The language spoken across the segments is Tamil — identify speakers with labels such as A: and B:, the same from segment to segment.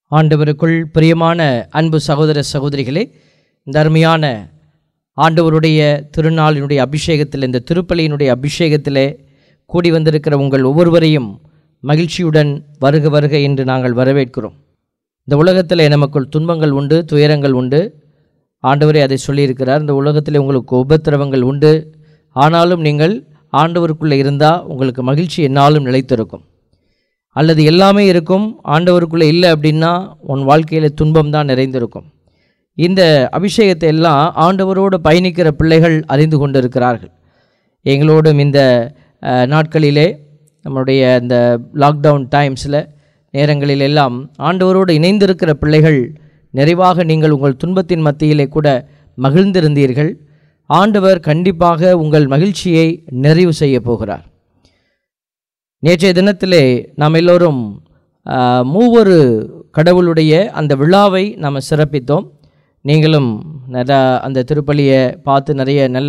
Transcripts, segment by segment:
A: ஆண்டவருக்குள் பிரியமான அன்பு சகோதர சகோதரிகளே, இந்த அருமையான ஆண்டவருடைய திருநாளினுடைய அபிஷேகத்தில், இந்த திருப்பலியினுடைய அபிஷேகத்திலே கூடி வந்திருக்கிற உங்கள் ஒவ்வொருவரையும் மகிழ்ச்சியுடன் வருக வருக என்று நாங்கள் வரவேற்கிறோம். இந்த உலகத்தில் நமக்குள் துன்பங்கள் உண்டு, துயரங்கள் உண்டு. ஆண்டவரே அதை சொல்லியிருக்கிறார். இந்த உலகத்தில் உங்களுக்கு உபத்திரவங்கள் உண்டு, ஆனாலும் நீங்கள் ஆண்டவருக்குள்ளே இருந்தால் உங்களுக்கு மகிழ்ச்சி என்னாலும் நிலைத்திருக்கும். அல்லது எல்லாமே இருக்கும், ஆண்டவருக்குள்ளே இல்லை அப்படின்னா உன் வாழ்க்கையில் துன்பம் தான் நிறைந்திருக்கும். இந்த அபிஷேகத்தை எல்லாம் ஆண்டவரோடு பயணிக்கிற பிள்ளைகள் அறிந்து கொண்டு இருக்கிறார்கள். எங்களோடும் இந்த நாட்களிலே, நம்முடைய இந்த லாக்டவுன் டைம்ஸில் நேரங்களில் எல்லாம் ஆண்டவரோடு இணைந்திருக்கிற பிள்ளைகள் நிறைவாக நீங்கள் உங்கள் துன்பத்தின் மத்தியிலே கூட மகிழ்ந்திருந்தீர்கள். ஆண்டவர் கண்டிப்பாக உங்கள் மகிழ்ச்சியை நிறைவு செய்ய போகிறார். நேற்றைய தினத்திலே நாம் எல்லோரும் மூவொரு கடவுளுடைய அந்த விழாவை நாம் சிறப்பித்தோம். நீங்களும் அந்த திருப்பலியை பார்த்து நிறைய நல்ல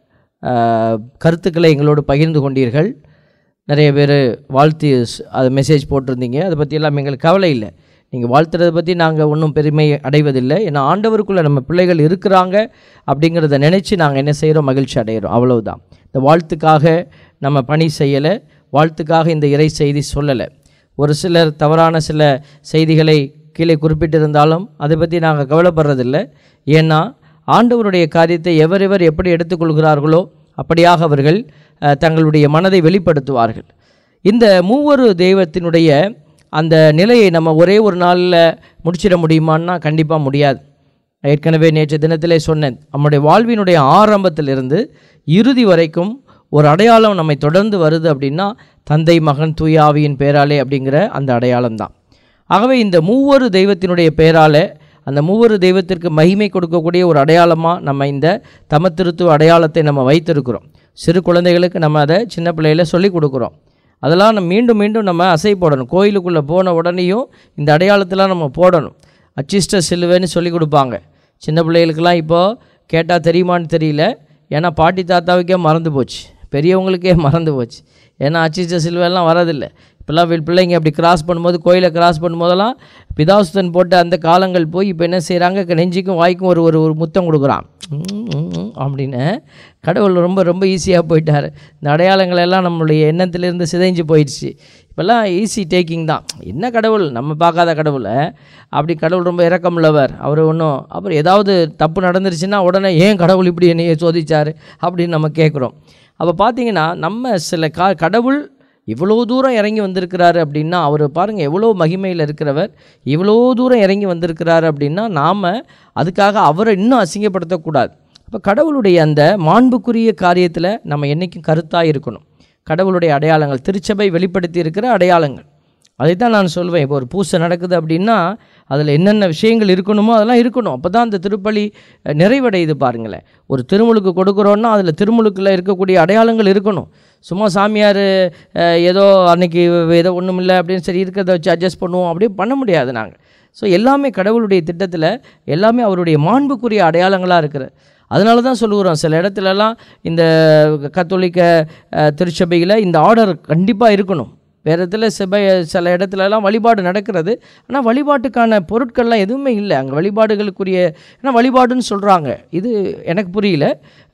A: கருத்துக்களை எங்களோடு பகிர்ந்து கொண்டீர்கள். நிறைய பேர் வாழ்த்து அது மெசேஜ் போட்டிருந்தீங்க. அதை பற்றியெல்லாம் எங்களுக்கு கவலை இல்லை. நீங்கள் வாழ்த்துறதை பற்றி நாங்கள் ஒன்றும் பெருமை அடைவதில்லை. ஏன்னா ஆண்டவருக்குள்ளே நம்ம பிள்ளைகள் இருக்கிறாங்க அப்படிங்கிறத நினச்சி நாங்கள் என்ன செய்கிறோம், மகிழ்ச்சி அடைகிறோம், அவ்வளவுதான். இந்த வாழ்த்துக்காக நம்ம பணி செய்யலை, வாழ்த்துக்காக இந்த இறை செய்தி சொல்லலை. ஒரு சிலர் தவறான சில செய்திகளை கீழே குறிப்பிட்டிருந்தாலும் அதை பற்றி நாங்கள் கவலைப்படுறதில்லை. ஏன்னா ஆண்டவருடைய காரியத்தை எவரெவர் எப்படி எடுத்துக்கொள்கிறார்களோ அப்படியாக அவர்கள் தங்களுடைய மனதை வெளிப்படுத்துவார்கள். இந்த மூவொரு தெய்வத்தினுடைய அந்த நிலையை நம்ம ஒரே ஒரு நாளில் முடிச்சிட முடியுமான்னா கண்டிப்பாக முடியாது. ஏற்கனவே நேற்று தினத்திலே சொன்னேன், நம்முடைய வாழ்வினுடைய ஆரம்பத்திலிருந்து இறுதி வரைக்கும் ஒரு அடையாளம் நம்மை தொடர்ந்து வருது அப்படின்னா தந்தை, மகன், தூய ஆவியின் பெயராலே அப்படிங்கிற அந்த அடையாளம் தான். ஆகவே இந்த மூவொரு தெய்வத்தினுடைய பெயரால் அந்த மூவொரு தெய்வத்திற்கு மகிமை கொடுக்கக்கூடிய ஒரு அடையாளமாக நம்ம இந்த தமத்திருத்துவ அடையாளத்தை நம்ம வைத்திருக்கிறோம். சிறு குழந்தைகளுக்கு நம்ம அதை சின்ன பிள்ளையில் சொல்லிக் கொடுக்குறோம். அதெல்லாம் நம்ம மீண்டும் மீண்டும் நம்ம அசை போடணும். கோயிலுக்குள்ளே போன உடனேயும் இந்த அடையாளத்தெலாம் நம்ம போடணும். அச்சிஷ்ட சிலுவைன்னு சொல்லி கொடுப்பாங்க. சின்ன பிள்ளைகளுக்கெல்லாம் இப்போது கேட்டால் தெரியுமான்னு தெரியல. ஏன்னா பாட்டி தாத்தாவுக்கே மறந்து போச்சு, பெரியவங்களுக்கே மறந்து போச்சு. ஏன்னா அச்சிஷ்ட சிலுவைலாம் வரதில்லை. இப்போல்லாம் பிள்ளைங்க அப்படி கிராஸ் பண்ணும்போது, கோயிலை கிராஸ் பண்ணும்போதெல்லாம் பிதாசுத்தன் போட்ட அந்த காலங்கள் போய் இப்போ என்ன செய்கிறாங்க, நெஞ்சிக்கும் வாய்க்கும் ஒரு ஒரு முத்தம் கொடுக்குறான் அப்படின்னு. கடவுள் ரொம்ப ரொம்ப ஈஸியாக போயிட்டார். இந்த அடையாளங்கள் எல்லாம் நம்மளுடைய எண்ணத்திலிருந்து சிதைஞ்சு போயிடுச்சு. இப்போல்லாம் ஈஸி டேக்கிங் தான். என்ன கடவுள், நம்ம பார்க்காத கடவுளை அப்படி கடவுள் ரொம்ப இரக்கமுள்ளவர். அவர் ஒன்றும் அப்புறம் ஏதாவது தப்பு நடந்துருச்சுன்னா உடனே ஏன் கடவுள் இப்படி என்னைய சோதிச்சார் அப்படின்னு நம்ம கேட்குறோம். அப்போ பார்த்தீங்கன்னா நம்ம சில கடவுள் இவ்வளோ தூரம் இறங்கி வந்திருக்கிறாரு அப்படின்னா, அவர் பாருங்கள் எவ்வளோ மகிமையில் இருக்கிறவர், இவ்வளோ தூரம் இறங்கி வந்திருக்கிறாரு அப்படின்னா நாம் அதுக்காக அவரை இன்னும் அசிங்கப்படுத்தக்கூடாது. அப்போ கடவுளுடைய அந்த மாண்புக்குரிய காரியத்தில் நம்ம என்றைக்கும் கருத்தாக இருக்கணும். கடவுளுடைய அடையாளங்கள், திருச்சபை வெளிப்படுத்தி இருக்கிற அடையாளங்கள், அதைத்தான் நான் சொல்வேன். இப்போ ஒரு பூசை நடக்குது அப்படின்னா அதில் என்னென்ன விஷயங்கள் இருக்கணுமோ அதெல்லாம் இருக்கணும். அப்போ தான் அந்த திருப்பலி நிறைவடையுது. பாருங்களேன், ஒரு திருமுழுக்கு கொடுக்குறோன்னா அதில் திருமுழுக்கில் இருக்கக்கூடிய அடையாளங்கள் இருக்கணும். சும்மா சாமியார் ஏதோ அன்றைக்கி ஏதோ ஒன்றும் இல்லை அப்படின்னு சரி இருக்கிறத வச்சு அட்ஜஸ்ட் பண்ணுவோம் அப்படின்னு பண்ண முடியாது நாங்கள். ஸோ எல்லாமே கடவுளுடைய திட்டத்தில் எல்லாமே அவருடைய மாண்புக்குரிய அடையாளங்களாக இருக்கிற. அதனால தான் சொல்லுகிறோம், சில இடத்துலலாம் இந்த கத்தோலிக்க திருச்சபையில் இந்த ஆர்டர் கண்டிப்பாக இருக்கணும். வேறு இடத்துல சில இடத்துலலாம் வழிபாடு நடக்கிறது, ஆனால் வழிபாட்டுக்கான பொருட்கள்லாம் எதுவுமே இல்லை அங்கே. வழிபாடுகளுக்குரிய ஏன்னா வழிபாடுன்னு சொல்கிறாங்க, இது எனக்கு புரியல.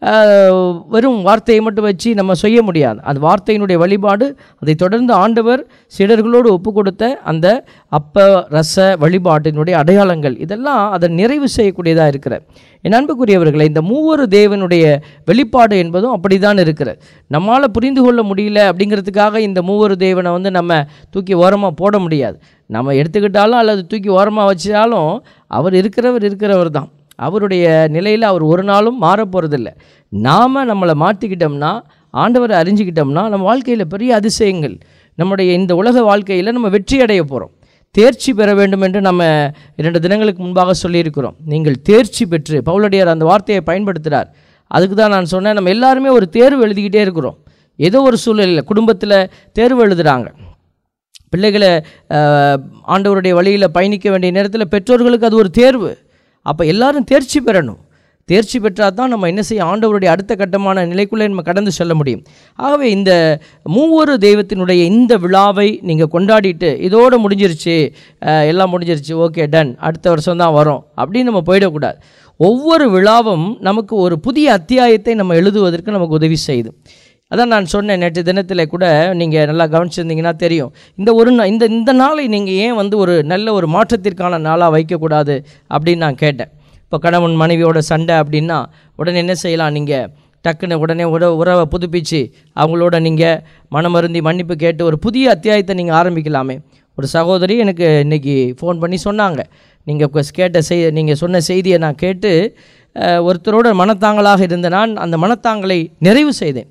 A: வெறும் வார்த்தையை மட்டும் வச்சு நம்ம செய்ய முடியாது. அந்த வார்த்தையினுடைய வழிபாடு, அதை தொடர்ந்து ஆண்டவர் சீடர்களோடு ஒப்பு கொடுத்த அந்த அப்ப ரச வழிபாட்டினுடைய அடையாளங்கள், இதெல்லாம் அதை நிறைவு செய்யக்கூடியதாக இருக்கிற. என் அன்புக்குரியவர்களை, இந்த மூவொரு தேவனுடைய வெளிப்பாடு என்பதும் அப்படி தான் இருக்கிறது. நம்மளால் புரிந்து கொள்ள முடியல அப்படிங்கிறதுக்காக இந்த மூவொரு தேவனை நம்ம தூக்கி ஓரமாக போட முடியாது. நம்ம எடுத்துக்கிட்டாலும் அல்லது தூக்கி ஓரமாக வச்சாலும் அவர் இருக்கிறவர் தான். அவருடைய நிலையில் அவர் ஒரு நாளும் மாறப்போகிறதில்லை. நாம் நம்மளை மாற்றிக்கிட்டோம்னா, ஆண்டவரை அறிஞ்சிக்கிட்டோம்னா நம்ம வாழ்க்கையில் பெரிய அதிசயங்கள், நம்முடைய இந்த உலக வாழ்க்கையில் நம்ம வெற்றி அடைய போகிறோம். தேர்ச்சி பெற வேண்டும் என்று நம்ம 2 தினங்களுக்கு முன்பாக சொல்லியிருக்கிறோம். நீங்கள் தேர்ச்சி பெற்று, பவுலடியார் அந்த வார்த்தையை பயன்படுத்துகிறார். அதுக்கு தான் நான் சொன்னேன், நம்ம எல்லாருமே ஒரு தேர்வு எழுதிக்கிட்டே இருக்கிறோம். ஏதோ ஒரு சூழ்நிலையில் குடும்பத்தில் தேர்வு எழுதுகிறாங்க. பிள்ளைகளை ஆண்டவருடைய வழியில் பயணிக்க வேண்டிய நேரத்தில் பெற்றோர்களுக்கு அது ஒரு தேர்வு. அப்போ எல்லாரும் தேர்ச்சி பெறணும். தேர்ச்சி பெற்றால் தான் நம்ம என்ன செய்ய ஆண்டவருடைய அடுத்த கட்டமான நிலைக்குள்ளே நம்ம கடந்து செல்ல முடியும். ஆகவே இந்த மூவொரு தெய்வத்தினுடைய இந்த விழாவை நீங்கள் கொண்டாடிட்டு இதோடு முடிஞ்சிருச்சு, எல்லாம் முடிஞ்சிருச்சு, ஓகே டன், அடுத்த வருஷம் தான் வரும் அப்படின்னு நம்ம போயிடக்கூடாது. ஒவ்வொரு விழாவும் நமக்கு ஒரு புதிய அத்தியாயத்தை நம்ம எழுதுவதற்கு நமக்கு உதவி செய்யுது. அதான் நான் சொன்னேன், நேற்று தினத்தில் கூட நீங்கள் நல்லா கவனிச்சிருந்தீங்கன்னா தெரியும், இந்த நாளை நீங்கள் ஏன் ஒரு நல்ல ஒரு மாற்றத்திற்கான நாளாக வைக்கக்கூடாது அப்படின்னு நான் கேட்டேன். இப்போ கணவன் மனைவியோட சண்டை அப்படின்னா உடனே என்ன செய்யலாம், நீங்கள் டக்குன்னு உடனே உறவை புதுப்பிச்சு அவங்களோட நீங்கள் மனமருந்தி மன்னிப்பு கேட்டு ஒரு புதிய அத்தியாயத்தை நீங்கள் ஆரம்பிக்கலாமே. ஒரு சகோதரி எனக்கு இன்றைக்கி ஃபோன் பண்ணி சொன்னாங்க, நீங்கள் சொன்ன செய்தியை நான் கேட்டு ஒருத்தரோட மனத்தாங்கலாக இருந்த நான் அந்த மனத்தாங்கலை நிறைவு செய்தேன்.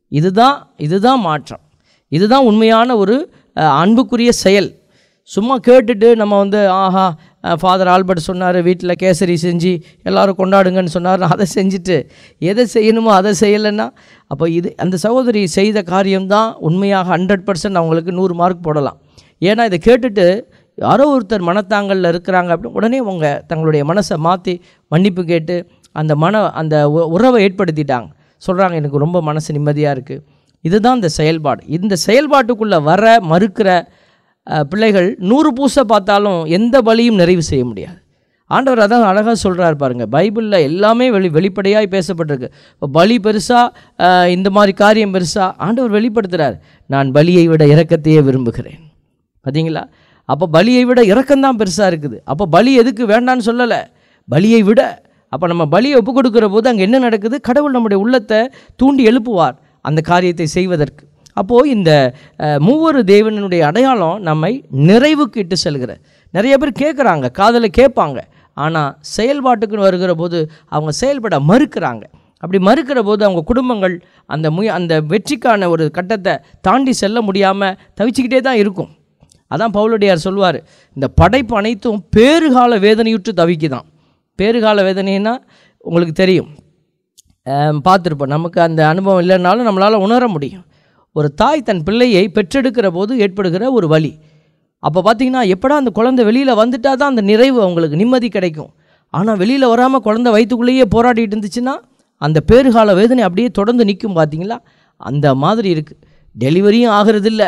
A: இதுதான் மாற்றம், இதுதான் உண்மையான ஒரு அன்புக்குரிய செயல். சும்மா கேட்டுட்டு நம்ம ஆஹா ஃபாதர் ஆல்பர்ட் சொன்னார் வீட்டில் கேசரி செஞ்சு எல்லோரும் கொண்டாடுங்கன்னு சொன்னார், அதை செஞ்சுட்டு எதை செய்யணுமோ அதை செய்யலைன்னா அப்போ அந்த சகோதரி செய்த காரியம்தான் உண்மையாக 100% அவங்களுக்கு 100 மார்க் போடலாம். ஏன்னா இதை கேட்டுட்டு யாரோ ஒருத்தர் மனத்தாங்கலில் இருக்கிறாங்க அப்படின்னு உடனே அவங்க தங்களுடைய மனசை மாற்றி மன்னிப்பு கேட்டு அந்த உறவை ஏற்படுத்திட்டாங்க. சொல்கிறாங்க, எனக்கு ரொம்ப மனசு நிம்மதியாக இருக்குது. இதுதான் இந்த செயல்பாடு. இந்த செயல்பாட்டுக்குள்ளே மறுக்கிற பிள்ளைகள் 100 பூசை பார்த்தாலும் எந்த பலியும் நிறைவு செய்ய முடியாது. ஆண்டவர் அதான் அழகாக சொல்கிறார் பாருங்கள், பைபிளில் எல்லாமே வெளிப்படையாக பேசப்பட்டிருக்கு. இப்போ பலி பெருசாக, இந்த மாதிரி காரியம் பெருசாக ஆண்டவர் வெளிப்படுத்துகிறார். நான் பலியை விட இரக்கத்தையே விரும்புகிறேன். பார்த்தீங்களா? அப்போ பலியை விட இரக்கம்தான் பெருசாக இருக்குது. அப்போ பலி எதுக்கு வேண்டான்னு சொல்லலை, பலியை விட. அப்போ நம்ம பலியை ஒப்பு கொடுக்குற போது அங்கே என்ன நடக்குது, கடவுள் நம்முடைய உள்ளத்தை தூண்டி எழுப்புவார் அந்த காரியத்தை செய்வதற்கு. அப்போது இந்த மூவொரு தேவனுடைய அடையாளம் நம்மை நிறைவுக்கு இட்டு செல்கிற. நிறைய பேர் கேட்குறாங்க, காதில் கேட்பாங்க, ஆனால் செயல்பாட்டுக்குன்னு வருகிற போது அவங்க செயல்பட மறுக்கிறாங்க. அப்படி மறுக்கிற போது அவங்க குடும்பங்கள் அந்த வெற்றிக்கான ஒரு கட்டத்தை தாண்டி செல்ல முடியாமல் தவிச்சிக்கிட்டே தான் இருக்கும். அதான் பவுலடியார் சொல்வார், இந்த படைப்பு அனைத்தும் பேறுகால வேதனையுற்று தவிக்குதான். பேறுகால வேதனைன்னா உங்களுக்கு தெரியும், பார்த்துருப்போம். நமக்கு அந்த அனுபவம் இல்லைனாலும் நம்மளால் உணர முடியும். ஒரு தாய் தன் பிள்ளையை பெற்றெடுக்கிற போது ஏற்படுகிற ஒரு வலி. அப்போ பார்த்திங்கன்னா எப்படா அந்த குழந்தை வெளியில் வந்துட்டால் தான் அந்த நிறைவு அவங்களுக்கு நிம்மதி கிடைக்கும். ஆனால் வெளியில் வராமல் குழந்தை வயிற்றுக்குள்ளேயே போராடிட்டு இருந்துச்சுன்னா அந்த பேறுகால வேதனை அப்படியே தொடர்ந்து நிற்கும். பார்த்திங்களா? அந்த மாதிரி இருக்குது. டெலிவரியும் ஆகிறதில்ல,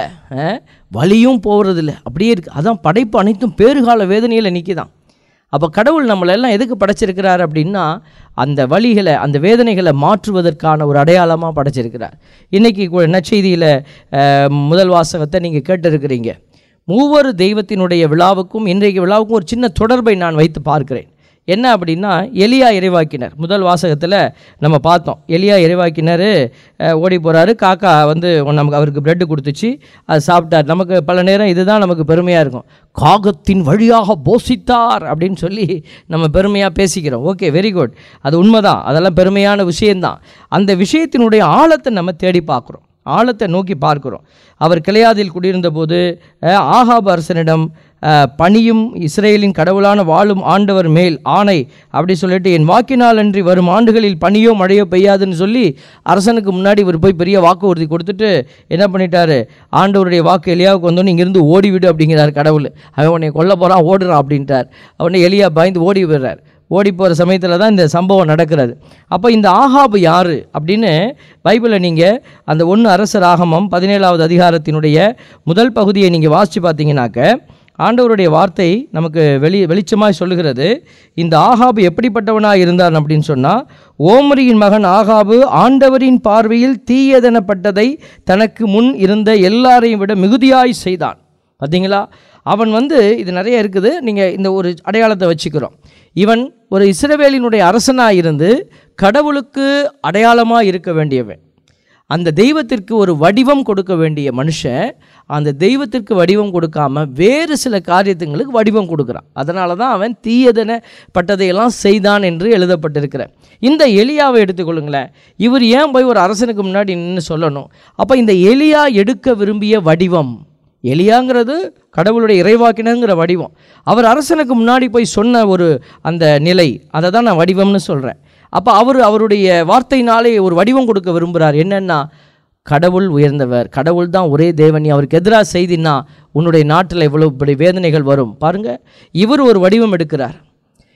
A: வலியும் போகிறதில்ல, அப்படியே இருக்குது. அதான் படைப்பு அனைத்தும் பேறுகால வேதனையில் நிற்கிதான். அப்போ கடவுள் நம்மளெல்லாம் எதுக்கு படைச்சிருக்கிறார் அப்படின்னா அந்த வலிகளை அந்த வேதனைகளை மாற்றுவதற்கான ஒரு அடையாளமாக படைச்சிருக்கிறார். இன்றைக்கி நற்செய்தியில் முதல் வாசகத்தை நீங்கள் கேட்டிருக்கிறீங்க. மூவொரு தெய்வத்தினுடைய விழாவுக்கும் இன்றைக்கு விழாவுக்கும் ஒரு சின்ன தொடர்பை நான் வைத்து பார்க்கிறேன். என்ன அப்படின்னா, எலியா இறைவாக்கினர் முதல் வாசகத்தில் நம்ம பார்த்தோம். எலியா இறைவாக்கினர் ஓடி போகிறாரு, காக்கா நமக்கு அவருக்கு பிரெட்டு கொடுத்துச்சு, அது சாப்பிட்டார். நமக்கு பல நேரம் இதுதான் நமக்கு பெருமையாக இருக்கும், காகத்தின் வழியாக போஷித்தார் அப்படின்னு சொல்லி நம்ம பெருமையாக பேசிக்கிறோம். ஓகே, வெரி குட், அது உண்மைதான், அதெல்லாம் பெருமையான விஷயந்தான். அந்த விஷயத்தினுடைய ஆழத்தை நம்ம தேடி பார்க்குறோம், ஆழத்தை நோக்கி பார்க்கிறோம். அவர் கிளையாதில் குடியிருந்த போது ஆகாப் அரசனிடம் பணியும் இஸ்ரேலின் கடவுளான வாழும் ஆண்டவர் மேல் ஆணை அப்படி சொல்லிட்டு, என் வாக்கினால் அன்றி வரும் ஆண்டுகளில் பனியோ மழையோ பெய்யாதுன்னு சொல்லி அரசனுக்கு முன்னாடி இவர் போய் பெரிய வாக்குறுதி கொடுத்துட்டு என்ன பண்ணிட்டாரு, ஆண்டவருடைய வாக்கு எலியாவுக்கு வந்தோன்னு இங்கேருந்து ஓடிவிடு அப்படிங்கிறார் கடவுள். அவன் உன்னை கொல்ல போகிறான், ஓடுறான் அப்படின்ட்டார். அவனை எலியா பயந்து ஓடி விடுறார். ஓடி போகிற சமயத்தில் தான் இந்த சம்பவம் நடக்கிறது. அப்போ இந்த ஆகாபு யார் அப்படின்னு பைபிளில் நீங்கள் அந்த 1 அரசர் ஆகமம் 17வது அதிகாரத்தினுடைய முதல் பகுதியை நீங்கள் வாசித்து பார்த்தீங்கன்னாக்க ஆண்டவருடைய வார்த்தை நமக்கு வெளிச்சமாக சொல்லுகிறது. இந்த ஆகாபு எப்படிப்பட்டவனாக இருந்தான் அப்படின்னு சொன்னால், ஓமரியின் மகன் ஆகாபு ஆண்டவரின் பார்வையில் தீயதெனப்பட்டதை தனக்கு முன் இருந்த எல்லாரையும் விட மிகுதியாய் செய்தான். பார்த்தீங்களா? அவன் இது நிறைய இருக்குது, நீங்கள் இந்த ஒரு அடையாளத்தை வச்சுக்கிறோம். இவன் ஒரு இஸ்ரவேலினுடைய அரசனாக இருந்து கடவுளுக்கு அடையாளமாக இருக்க வேண்டியவன், அந்த தெய்வத்திற்கு ஒரு வடிவம் கொடுக்க வேண்டிய மனுஷன் அந்த தெய்வத்திற்கு வடிவம் கொடுக்காமல் வேறு சில காரியத்துங்களுக்கு வடிவம் கொடுக்குறான். அதனால தான் அவன் தீயதெனப்பட்டதையெல்லாம் செய்தான் என்று எழுதப்பட்டிருக்கிற. இந்த எலியாவை எடுத்துக்கொள்ளுங்களேன். இவர் ஏன் போய் ஒரு அரசனுக்கு முன்னாடி நின்று சொல்லணும்? அப்போ இந்த எலியா எடுக்க விரும்பிய வடிவம், எலியாங்கிறது கடவுளுடைய இறைவாக்கினங்கிற வடிவம், அவர் அரசனுக்கு முன்னாடி போய் சொன்ன ஒரு அந்த நிலை, அதை தான் நான் வடிவம்னு சொல்கிறேன். அப்போ அவருடைய வார்த்தையினாலே ஒரு வடிவம் கொடுக்க விரும்புகிறார். என்னென்னா, கடவுள் உயர்ந்தவர், கடவுள் தான் ஒரே தேவன். அவருக்கு எதிராக செய்தின்னா உன்னுடைய நாட்டில் இவ்வளவு இப்படி வேதனைகள் வரும் பாருங்கள். இவர் ஒரு வடிவம் எடுக்கிறார்.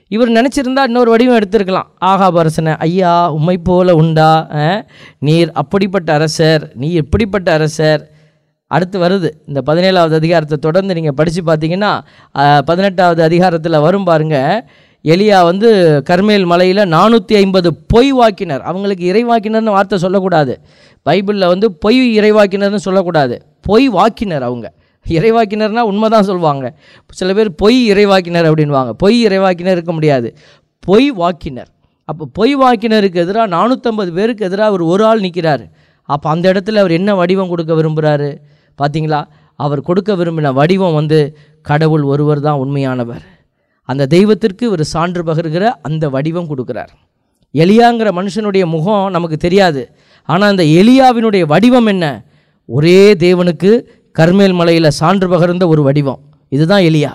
A: இவர் நினச்சிருந்தா இன்னொரு வடிவம் எடுத்திருக்கலாம். ஆகாப் அரசனை, ஐயா உம்மை போல உண்டா, நீர் அப்படிப்பட்ட அரசர், நீ எப்படிப்பட்ட அரசர். அடுத்து வருது இந்த 17வது அதிகாரத்தை தொடர்ந்து நீங்கள் படித்து பார்த்தீங்கன்னா 18வது அதிகாரத்தில் வரும் பாருங்கள். எலியா வந்து கர்மேல் மலையில் 450 பொய் வாக்கினர், அவங்களுக்கு இறைவாக்கினர்னு வார்த்தை சொல்லக்கூடாது, பைபிளில் வந்து பொய் இறைவாக்கினர்னு சொல்லக்கூடாது, பொய் வாக்கினர். அவங்க இறைவாக்கினர்னால் உண்மை தான் சொல்லுவாங்க. சில பேர் பொய் இறைவாக்கினர் அப்படின்வாங்க. பொய் இறைவாக்கினர் இருக்க முடியாது, பொய் வாக்கினர். அப்போ பொய் வாக்கினருக்கு எதிராக 450 பேருக்கு எதிராக அவர் ஒரு ஆள் நிற்கிறார். அப்போ அந்த இடத்துல அவர் என்ன வடிவம் கொடுக்க விரும்புகிறாரு பார்த்தீங்களா? அவர் கொடுக்க விரும்பின வடிவம் வந்து கடவுள் ஒருவர் தான் உண்மையானவர், அந்த தெய்வத்திற்கு ஒரு சான்று பகிர்கிற அந்த வடிவம் கொடுக்குறார். எலியாங்கிற மனுஷனுடைய முகம் நமக்கு தெரியாது, ஆனால் அந்த எலியாவினுடைய வடிவம் என்ன? ஒரே தேவனுக்கு கர்மேல் மலையில் சான்று பகிர்ந்த ஒரு வடிவம். இதுதான் எலியா.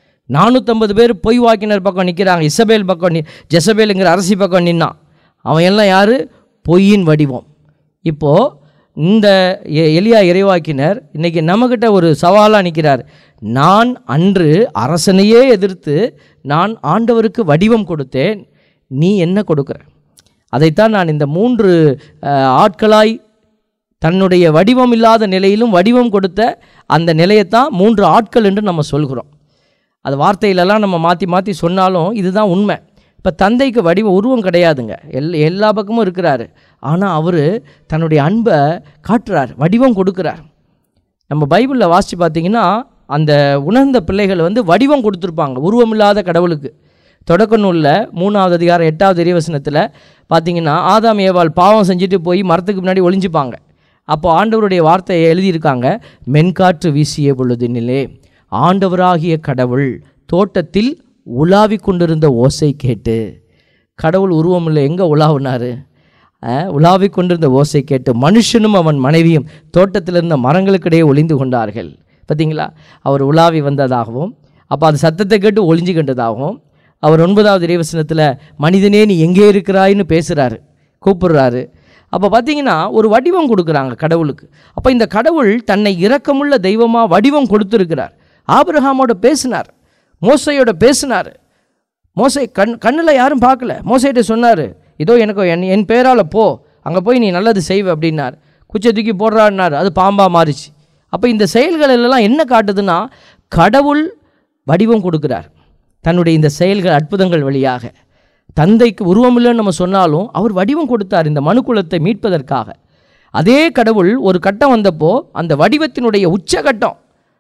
A: 450 பேர் பொய் வாக்கினர் பக்கம் நிற்கிறாங்க. இசபேல் பக்கம், ஜெசபேலுங்கிற அரசி பக்கம் நின்னான். அவன் எல்லாம் யார்? பொய்யின் வடிவம். இப்போது இந்த எலியா இறைவாக்கினர் இன்றைக்கி நம்மக்கிட்ட ஒரு சவாலாக நிற்கிறார். நான் அன்று அரசனையே எதிர்த்து நான் ஆண்டவருக்கு வடிவம் கொடுத்தேன், நீ என்ன கொடுக்குற? அதைத்தான் நான் இந்த 3 ஆட்களாய் தன்னுடைய வடிவம் இல்லாத நிலையிலும் வடிவம் கொடுத்த அந்த நிலையத்தான் 3 ஆட்கள் என்று நம்ம சொல்கிறோம். அது வார்த்தையிலலாம் நம்ம மாற்றி மாற்றி சொன்னாலும் இதுதான் உண்மை. இப்போ தந்தைக்கு உருவம் கிடையாதுங்க, எல்லா பக்கமும் இருக்கிறாரு. ஆனால் அவர் தன்னுடைய அன்பை காட்டுறார், வடிவம் கொடுக்குறார். நம்ம பைபிளில் வாசித்து பார்த்திங்கன்னா அந்த உணர்ந்த பிள்ளைகள் வந்து வடிவம் கொடுத்துருப்பாங்க உருவமில்லாத கடவுளுக்கு. தொடக்க நூலில் 3வது அதிகாரம் 8வது இறைவசனத்தில் பார்த்திங்கன்னா ஆதாம் ஏவாள் பாவம் செஞ்சுட்டு போய் மரத்துக்கு முன்னாடி ஒளிஞ்சுப்பாங்க. அப்போ ஆண்டவருடைய வார்த்தையை எழுதியிருக்காங்க, மென்காற்று வீசிய பொழுதினிலே ஆண்டவராகிய கடவுள் தோட்டத்தில் உலாவி கொண்டிருந்த ஓசை கேட்டு. கடவுள் உருவம் இல்லை, எங்கே உலாவினார்? உலாவி கொண்டிருந்த ஓசை கேட்டு மனுஷனும் அவன் மனைவியும் தோட்டத்தில் இருந்த மரங்களுக்கிடையே ஒளிந்து கொண்டார்கள். பார்த்தீங்களா? அவர் உலாவி வந்ததாகவும், அப்போ அது சத்தத்தை கேட்டு ஒளிஞ்சு கண்டதாகவும், அவர் 9வது இறைவசனத்தில் மனிதனே நீ எங்கே இருக்கிறாயின்னு பேசுகிறாரு, கூப்பிடுறாரு. அப்போ பார்த்தீங்கன்னா ஒரு வடிவம் கொடுக்குறாங்க கடவுளுக்கு. அப்போ இந்த கடவுள் தன்னை இரக்கமுள்ள தெய்வமாக வடிவம் கொடுத்துருக்கிறார். ஆபிரகாமோட பேசினார், மோசையோட பேசினார். மோசை கண்ணில் யாரும் பார்க்கல. மோசைகிட்ட சொன்னார், இதோ எனக்கு என் பேரால் போ, அங்கே போய் நீ நல்லது செய்வ அப்படின்னார். குச்சை தூக்கி போடுறான்னார், அது பாம்பாக மாறிச்சு. அப்போ இந்த செயல்கள் எல்லாம் என்ன காட்டுதுன்னா கடவுள் வடிவம் கொடுக்குறார் தன்னுடைய இந்த செயல்கள் அற்புதங்கள் வழியாக. தந்தைக்கு உருவம் இல்லைன்னு நம்ம சொன்னாலும் அவர் வடிவம் கொடுத்தார் இந்த மனுக்குலத்தை மீட்பதற்காக. அதே கடவுள் ஒரு கட்டம் வந்தப்போ அந்த வடிவத்தினுடைய உச்சகட்டம்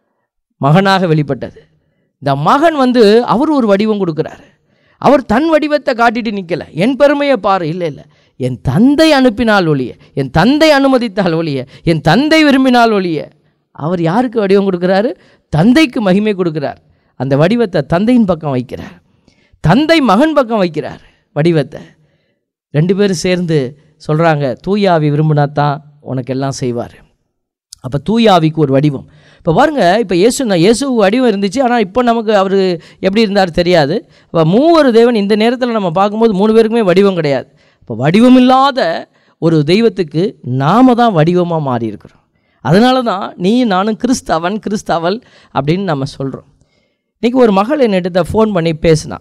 A: மகனாக வெளிப்பட்டது. இந்த மகன் வந்து அவர் ஒரு வடிவம் கொடுக்குறாரு. அவர் தன் வடிவத்தை காட்டிட்டு நிற்கலை, என் பெருமையை பாரு, இல்லை இல்லை, என் தந்தை அனுப்பினால் ஒழிய, என் தந்தை அனுமதித்தால் ஒழிய, என் தந்தை விரும்பினால் ஒழிய. அவர் யாருக்கு வடிவம் கொடுக்குறாரு? தந்தைக்கு மகிமை கொடுக்குறார். அந்த வடிவத்தை தந்தையின் பக்கம் வைக்கிறார், தந்தை மகன் பக்கம் வைக்கிறார் வடிவத்தை. 2 பேரும் சேர்ந்து சொல்கிறாங்க, தூயாவி விரும்பினா தான் உனக்கெல்லாம் செய்வார். அப்போ தூயாவிக்கு ஒரு வடிவம். இப்போ பாருங்கள், இப்போ இயேசு வடிவம் இருந்துச்சு, ஆனால் இப்போ நமக்கு அவர் எப்படி இருந்தார் தெரியாது. இப்போ 3 தேவன் இந்த நேரத்தில் நம்ம பார்க்கும்போது 3 பேருக்குமே வடிவம் கிடையாது. இப்போ வடிவமில்லாத ஒரு தெய்வத்துக்கு நாம தான் வடிவமாக மாறி இருக்கிறோம். அதனால தான் நீ நானும் கிறிஸ்தவள் அப்படின்னு நம்ம சொல்கிறோம். இன்றைக்கி ஒரு மகள் என்னிட்ட ஃபோன் பண்ணி பேசினா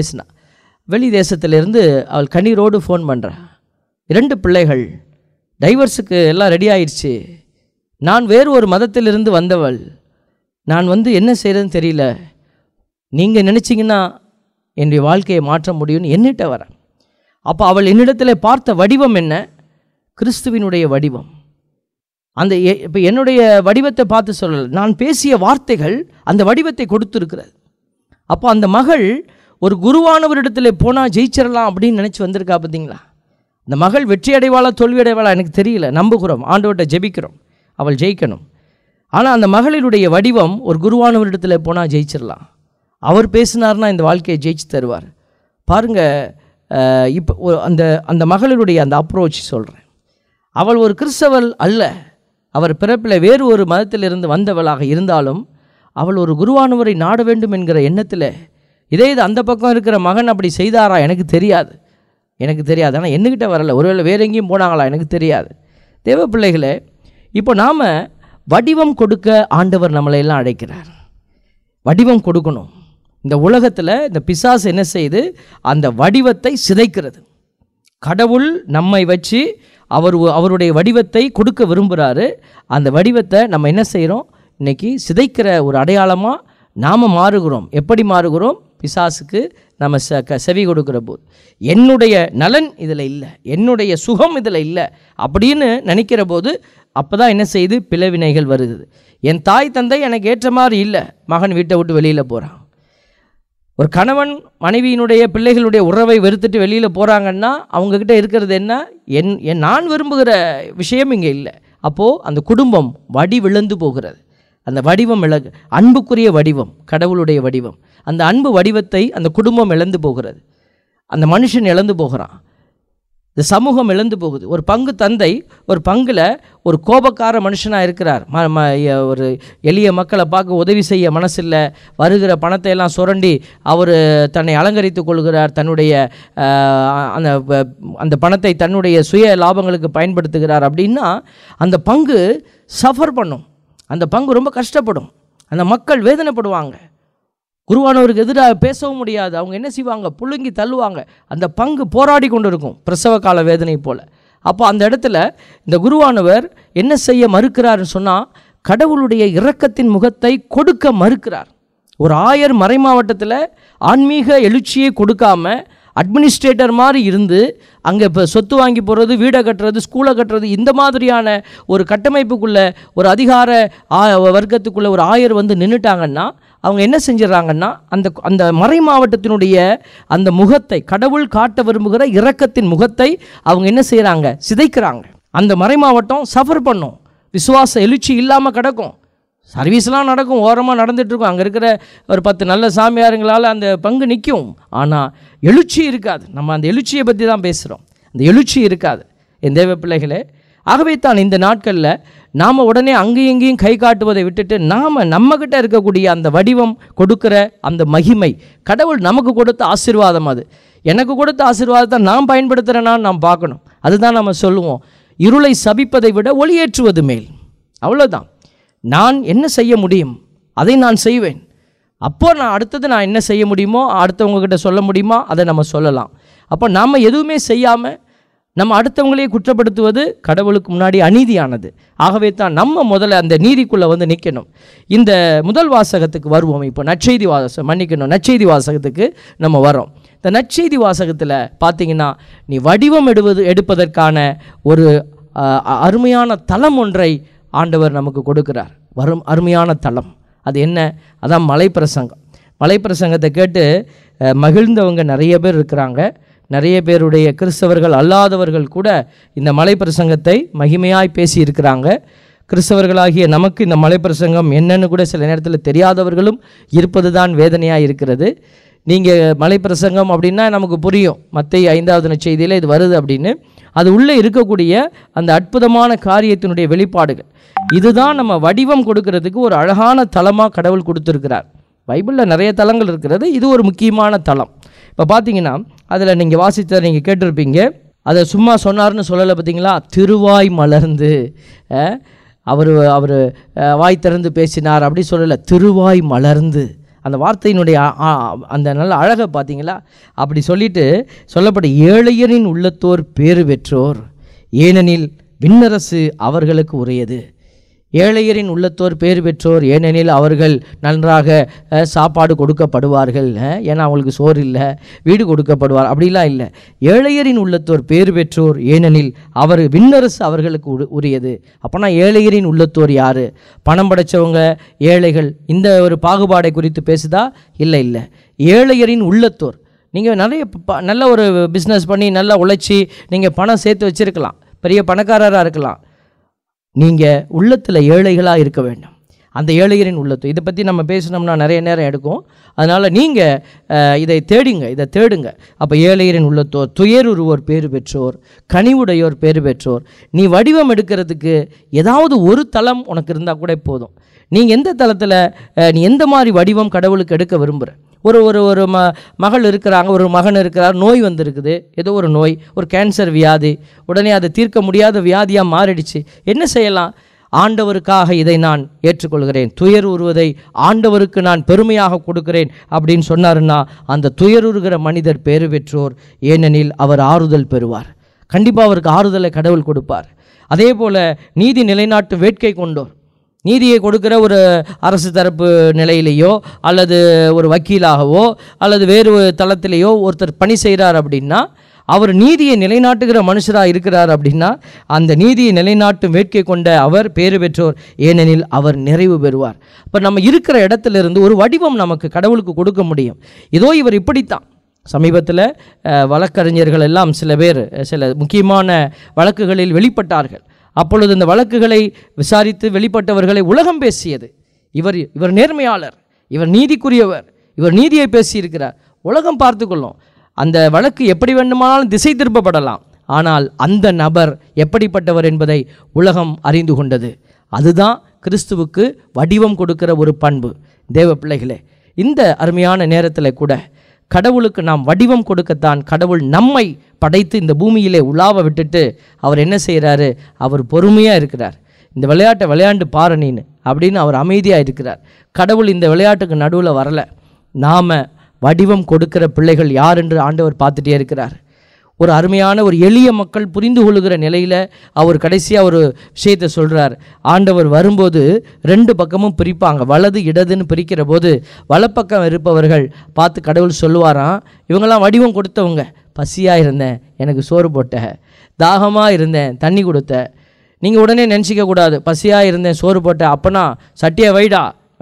A: வெளி தேசத்திலேருந்து அவள் கண்ணீரோடு ஃபோன் பண்ணுறா. 2 பிள்ளைகள், டைவர்ஸுக்கு எல்லாம் ரெடி ஆயிடுச்சு, நான் வேறு ஒரு மதத்திலிருந்து வந்தவள், நான் என்ன செய்கிறதுன்னு தெரியல, நீங்கள் நினச்சிங்கன்னா என்னுடைய வாழ்க்கையை மாற்ற முடியும்னு என்னிட்ட வர. அப்போ அவள் என்னிடத்தில் பார்த்த வடிவம் என்ன? கிறிஸ்துவினுடைய வடிவம். அந்த இப்போ என்னுடைய வடிவத்தை பார்த்து சொல்லலை, நான் பேசிய வார்த்தைகள் அந்த வடிவத்தை கொடுத்துருக்கிறது. அப்போ அந்த மகள் ஒரு குருவானவரிடத்தில் போனால் ஜெயிச்சிடலாம் அப்படின்னு நினச்சி வந்திருக்கா. பார்த்தீங்களா? அந்த மகள் வெற்றி அடைவாளா தோல்வி அடைவாளா எனக்கு தெரியல, நம்புகிறோம், ஆண்டவர்கிட்ட ஜெபிக்கிறோம் அவள் ஜெயிக்கணும். ஆனால் அந்த மகளினுடைய வடிவம் ஒரு குருவானவரிடத்தில் போனால் ஜெயிச்சிடலாம். அவர் பேசினார்னா இந்த வாழ்க்கையை ஜெயிச்சு தருவார். பாருங்கள், இப்போ அந்த மகளினுடைய அந்த அப்ரோச் சொல்கிறேன். அவள் ஒரு கிறிஸ்தவள் அல்ல, அவர் பிறப்பில் வேறு ஒரு மதத்திலிருந்து வந்தவளாக இருந்தாலும் அவள் ஒரு குருவானவரை நாட வேண்டும் என்கிற எண்ணத்தில், இதே இது அந்த பக்கம் இருக்கிற மகன் அப்படி செய்தாரா எனக்கு தெரியாது. ஆனால் என்னக்கிட்ட வரலை, ஒருவேளை வேறு எங்கேயும் போனாங்களா எனக்கு தெரியாது. தேவ பிள்ளைகளே, இப்போ நாம் வடிவம் கொடுக்க ஆண்டவர் நம்மளையெல்லாம் அழைக்கிறார். வடிவம் கொடுக்கணும். இந்த உலகத்தில் இந்த பிசாசு என்ன செய்யுது? அந்த வடிவத்தை சிதைக்கிறது. கடவுள் நம்மை வச்சு அவருடைய வடிவத்தை கொடுக்க விரும்புகிறாரு. அந்த வடிவத்தை நம்ம என்ன செய்கிறோம்? இன்றைக்கி சிதைக்கிற ஒரு அடையாளமாக நாம் மாறுகிறோம். எப்படி மாறுகிறோம்? பிசாசுக்கு நம்ம செவி கொடுக்கிற போது, என்னுடைய நலன் இதில் இல்லை, என்னுடைய சுகம் இதில் இல்லை அப்படின்னு நினைக்கிற போது அப்போ தான் என்ன செய்யுது? பிளவினைகள் வருகிறது. என் தாய் தந்தை எனக்கு ஏற்ற மாதிரி இல்லை, மகன் வீட்டை விட்டு வெளியில் போகிறான். ஒரு கணவன் மனைவியினுடைய பிள்ளைகளுடைய உறவை வெறுத்துட்டு வெளியில் போகிறாங்கன்னா அவங்கக்கிட்ட இருக்கிறது என்ன? நான் விரும்புகிற விஷயம் இங்கே இல்லை. அப்போது அந்த குடும்பம் வடிவிழந்து போகிறது. அந்த வடிவம் அன்புக்குரிய வடிவம், கடவுளுடைய வடிவம், அந்த அன்பு வடிவத்தை அந்த குடும்பம் இழந்து போகிறது. அந்த மனுஷன் இழந்து போகிறான். இந்த சமூகம் இழந்து போகுது. ஒரு பங்கு தந்தை ஒரு பங்கில் ஒரு கோபக்கார மனுஷனாக இருக்கிறார். ஒரு எளிய மக்களை பார்க்க உதவி செய்ய மனசில்லை. வருகிற பணத்தை எல்லாம் சுரண்டி அவர் தன்னை அலங்கரித்து கொள்கிறார். தன்னுடைய அந்த பணத்தை தன்னுடைய சுய லாபங்களுக்கு பயன்படுத்துகிறார். அப்படின்னா அந்த பங்கு சஃபர் பண்ணும். அந்த பங்கு ரொம்ப கஷ்டப்படும். அந்த மக்கள் வேதனைப்படுவாங்க. குருவானவருக்கு எதிராக பேசவும் முடியாது. அவங்க என்ன செய்வாங்க? புழுங்கி தள்ளுவாங்க. அந்த பங்கு போராடி கொண்டு இருக்கும், பிரசவ கால வேதனை போல். அப்போ அந்த இடத்துல இந்த குருவானவர் என்ன செய்ய மறுக்கிறார்னு சொன்னால், கடவுளுடைய இரக்கத்தின் முகத்தை கொடுக்க மறுக்கிறார். ஒரு ஆயர் மறை மாவட்டத்தில் ஆன்மீக எழுச்சியை கொடுக்காம அட்மினிஸ்ட்ரேட்டர் மாதிரி இருந்து அங்கே இப்போ சொத்து வாங்கி போகிறது, வீடை கட்டுறது, ஸ்கூலை கட்டுறது, இந்த மாதிரியான ஒரு கட்டமைப்புக்குள்ளே, ஒரு அதிகார வர்க்கத்துக்குள்ளே ஒரு ஆயர் வந்து நின்றுட்டாங்கன்னா அவங்க என்ன செஞ்சிடறாங்கன்னா அந்த மறை மாவட்டத்தினுடைய அந்த முகத்தை, கடவுள் காட்ட விரும்புகிற இரக்கத்தின் முகத்தை அவங்க என்ன செய்கிறாங்க? சிதைக்கிறாங்க. அந்த மறை மாவட்டம் சஃபர் பண்ணும். விசுவாச எழுச்சி இல்லாமல் கிடக்கும். சர்வீஸ்லாம் நடக்கும், ஓரமாக நடந்துகிட்ருக்கும். அங்கே இருக்கிற ஒரு 10 நல்ல சாமியாருங்களால் அந்த பங்கு நிற்கும். ஆனால் எழுச்சி இருக்காது. நம்ம அந்த எழுச்சியை பற்றி தான் பேசுகிறோம். அந்த எழுச்சி இருக்காது என் தேவ பிள்ளைகளே. ஆகவே தான் இந்த நாட்களில் நாம் உடனே அங்கேயும் இங்கேயும் கை காட்டுவதை விட்டுட்டு நம்மக்கிட்ட இருக்கக்கூடிய அந்த வடிவம் கொடுக்குற அந்த மகிமை, கடவுள் நமக்கு கொடுத்த ஆசீர்வாதம், அது எனக்கு கொடுத்த ஆசீர்வாதத்தை நான் பயன்படுத்துகிறேனான்னு நாம் பார்க்கணும். அதுதான் நம்ம சொல்லுவோம், இருளை சபிப்பதை விட ஒளியேற்றுவது மேல். அவ்வளோதான். நான் என்ன செய்ய முடியும் அதை நான் செய்வேன். அப்போ நான் அடுத்தது நான் என்ன செய்ய முடியுமோ, அடுத்தவங்கக்கிட்ட சொல்ல முடியுமா, அதை நம்ம சொல்லலாம். அப்போ நாம் எதுவுமே செய்யாமல் நம்ம அடுத்தவங்களையே குற்றப்படுத்துவது கடவுளுக்கு முன்னாடி அநீதியானது. ஆகவே தான் நம்ம முதல்ல அந்த நீதிக்குள்ளே வந்து நிற்கணும். இந்த முதல் வாசகத்துக்கு வருவோம். இப்போ நற்செய்தி வாசகத்துக்கு நம்ம வரோம். இந்த நற்செய்தி வாசகத்தில் பார்த்தீங்கன்னா, நீ வடிவம் எடுப்பதற்கான ஒரு அருமையான தளம் ஒன்றை ஆண்டவர் நமக்கு கொடுக்கிறார். அருமையான தளம். அது என்ன? அதான் மலைப்பிரசங்கத்தை கேட்டு மகிழ்ந்தவங்க நிறைய பேர் இருக்கிறாங்க. நிறைய பேருடைய கிறிஸ்தவர்கள் அல்லாதவர்கள் கூட இந்த மலைப்பிரசங்கத்தை மகிமையாய் பேசியிருக்கிறாங்க. கிறிஸ்தவர்களாகிய நமக்கு இந்த மலைப்பிரசங்கம் என்னன்னு கூட சில நேரத்தில் தெரியாதவர்களும் இருப்பது தான் வேதனையாக இருக்கிறது. நீங்கள் மலைப்பிரசங்கம் அப்படின்னா நமக்கு புரியும், மத்தேயு 5வது நற்செய்தியில் இது வருது அப்படின்னு. அது உள்ளே இருக்கக்கூடிய அந்த அற்புதமான காரியத்தினுடைய வெளிப்பாடுகள். இதுதான் நம்ம வடிவம் கொடுக்கறதுக்கு ஒரு அழகான தலமாக கடவுள் கொடுத்துருக்கிறார். பைபிளில் நிறைய தலங்கள் இருக்கிறது, இது ஒரு முக்கியமான தலம். இப்போ பார்த்தீங்கன்னா அதில் நீங்கள் வாசித்த நீங்கள் கேட்டிருப்பீங்க, அதை சும்மா சொன்னார்னு சொல்லலை பார்த்தீங்களா? திருவாய் மலர்ந்து அவர் வாய் திறந்து பேசினார் அப்படி சொல்லலை, திருவாய் மலர்ந்து. அந்த வார்த்தையினுடைய அந்த நல்ல அழகை பார்த்தீங்களா? அப்படி சொல்லிட்டு சொல்லப்பட்ட ஏழையரின் உள்ளத்தோர் பேறு பெற்றோர், ஏனெனில் விண்ணரசு அவர்களுக்கு உரியது. ஏழையரின் உள்ளத்தோர் பேறு பெற்றோர், ஏனெனில் அவர்கள் நன்றாக சாப்பாடு கொடுக்கப்படுவார்கள். ஏன்னா அவங்களுக்கு சோறு இல்லை, வீடு கொடுக்கப்படுவார் அப்படிலாம் இல்லை. ஏழையரின் உள்ளத்தோர் பேறு பெற்றோர், ஏனெனில் விண்ணரசு அவர்களுக்கு உரியது. அப்போனா ஏழையரின் உள்ளத்தோர் யார்? பணம் படைத்தவங்க, ஏழைகள், இந்த ஒரு பாகுபாடை குறித்து பேசுதா? இல்லை. ஏழையரின் உள்ளத்தோர். நீங்கள் நல்ல ஒரு பிஸ்னஸ் பண்ணி நல்லா உழைச்சி நீங்கள் பணம் சேர்த்து வச்சுருக்கலாம், பெரிய பணக்காரராக இருக்கலாம். நீங்கள் உள்ளத்தில் ஏழைகளாக இருக்க வேண்டும். அந்த ஏழையரின் உள்ளத்தோர், இதை பற்றி நம்ம பேசினோம்னா நிறைய நேரம் எடுக்கும். அதனால் நீங்கள் இதை தேடுங்க. அப்போ ஏழையரின் உள்ளத்தோர், துயருருவோர் பேறு பெற்றோர், கனிவுடையோர் பேறு பெற்றோர். நீ வடிவம் எடுக்கிறதுக்கு ஏதாவது ஒரு தளம் உனக்கு இருந்தால் கூட போதும். நீங்கள் எந்த தளத்தில் நீ எந்த மாதிரி வடிவம் கடவுளுக்கு எடுக்க விரும்புகிற? ஒரு மகள் இருக்கிறாங்க, ஒரு மகன் இருக்கிறார், நோய் வந்திருக்குது, ஏதோ ஒரு நோய், ஒரு கேன்சர் வியாதி, உடனே அதை தீர்க்க முடியாத வியாதியாக மாறிடுச்சு. என்ன செய்யலாம்? ஆண்டவருக்காக இதை நான் ஏற்றுக்கொள்கிறேன், துயருறுவதை ஆண்டவருக்கு நான் பெருமையாக கொடுக்கிறேன் அப்படின்னு சொன்னாருன்னா அந்த துயருறுகிற மனிதர் பேறு பெற்றோர். ஏனெனில் அவர் ஆறுதல் பெறுவார். கண்டிப்பாக அவருக்கு ஆறுதலை கடவுள் கொடுப்பார். அதே போல் நீதி நிலைநாட்டு வேட்கை கொண்டோர், நீதியை கொடுக்கிற ஒரு அரசு தரப்பு நிலையிலேயோ அல்லது ஒரு வக்கீலாகவோ அல்லது வேறு தளத்திலேயோ ஒருத்தர் பணி செய்கிறார் அப்படின்னா அவர் நீதியை நிலைநாட்டுகிற மனுஷராக இருக்கிறார் அப்படின்னா அந்த நீதியை நிலைநாட்டும் வேட்கை கொண்ட அவர் பேறு பெற்றோர். ஏனெனில் அவர் நிறைவு பெறுவார். இப்போ நம்ம இருக்கிற இடத்துலேருந்து ஒரு வடிவம் நமக்கு கடவுளுக்கு கொடுக்க முடியும். இதோ இவர் இப்படித்தான். சமீபத்தில் வழக்கறிஞர்கள் எல்லாம் சில பேர் சில முக்கியமான வழக்குகளில் வெளிப்பட்டார்கள். அப்பொழுது இந்த வழக்குகளை விசாரித்து வெளிப்பட்டவர்களை உலகம் பேசியது. இவர் நேர்மையாளர், இவர் நீதிக்குரியவர், இவர் நீதியை பேசியிருக்கிறார். உலகம் பார்த்து கொள்ளும். அந்த வழக்கு எப்படி வேண்டுமானாலும் திசை திருப்பப்படலாம், ஆனால் அந்த நபர் எப்படிப்பட்டவர் என்பதை உலகம் அறிந்து கொண்டது. அதுதான் கிறிஸ்துவுக்கு வடிவம் கொடுக்கிற ஒரு பண்பு. தேவ பிள்ளைகளே, இந்த அருமையான நேரத்தில் கூட கடவுளுக்கு நாம் வடிவம் கொடுக்கத்தான் கடவுள் நம்மை படைத்து இந்த பூமியிலே உலாவ விட்டுட்டு அவர் என்ன செய்கிறாரு? அவர் பொறுமையாக இருக்கிறார். இந்த விளையாட்டை விளையாண்டு பாரு நீன்னு அப்படின்னு அவர் அமைதியாக இருக்கிறார். கடவுள் இந்த விளையாட்டுக்கு நடுவில் வரலை. நாம் வடிவம் கொடுக்கிற பிள்ளைகள் யார் என்று ஆண்டவர் பார்த்துட்டே இருக்கிறார். ஒரு அருமையான ஒரு எளிய மக்கள் புரிந்து கொள்ளுகிற நிலையில் அவர் கடைசியாக ஒரு விஷயத்தை சொல்கிறார். ஆண்டவர் வரும்போது 2 பக்கமும் பிரிப்பாங்க, வலது இடதுன்னு பிரிக்கிற போது வலப்பக்கம் இருப்பவர்கள் பார்த்து கடவுள் சொல்லுவாராம், இவங்கெல்லாம் வடிவம் கொடுத்தவங்க. பசியாக இருந்தேன், எனக்கு சோறு போட்ட. தாகமாக இருந்தேன், தண்ணி கொடுத்த. நீங்கள் உடனே நினச்சிக்க கூடாது, பசியாக இருந்தேன் சோறு போட்ட அப்போனா சட்டியை வைடா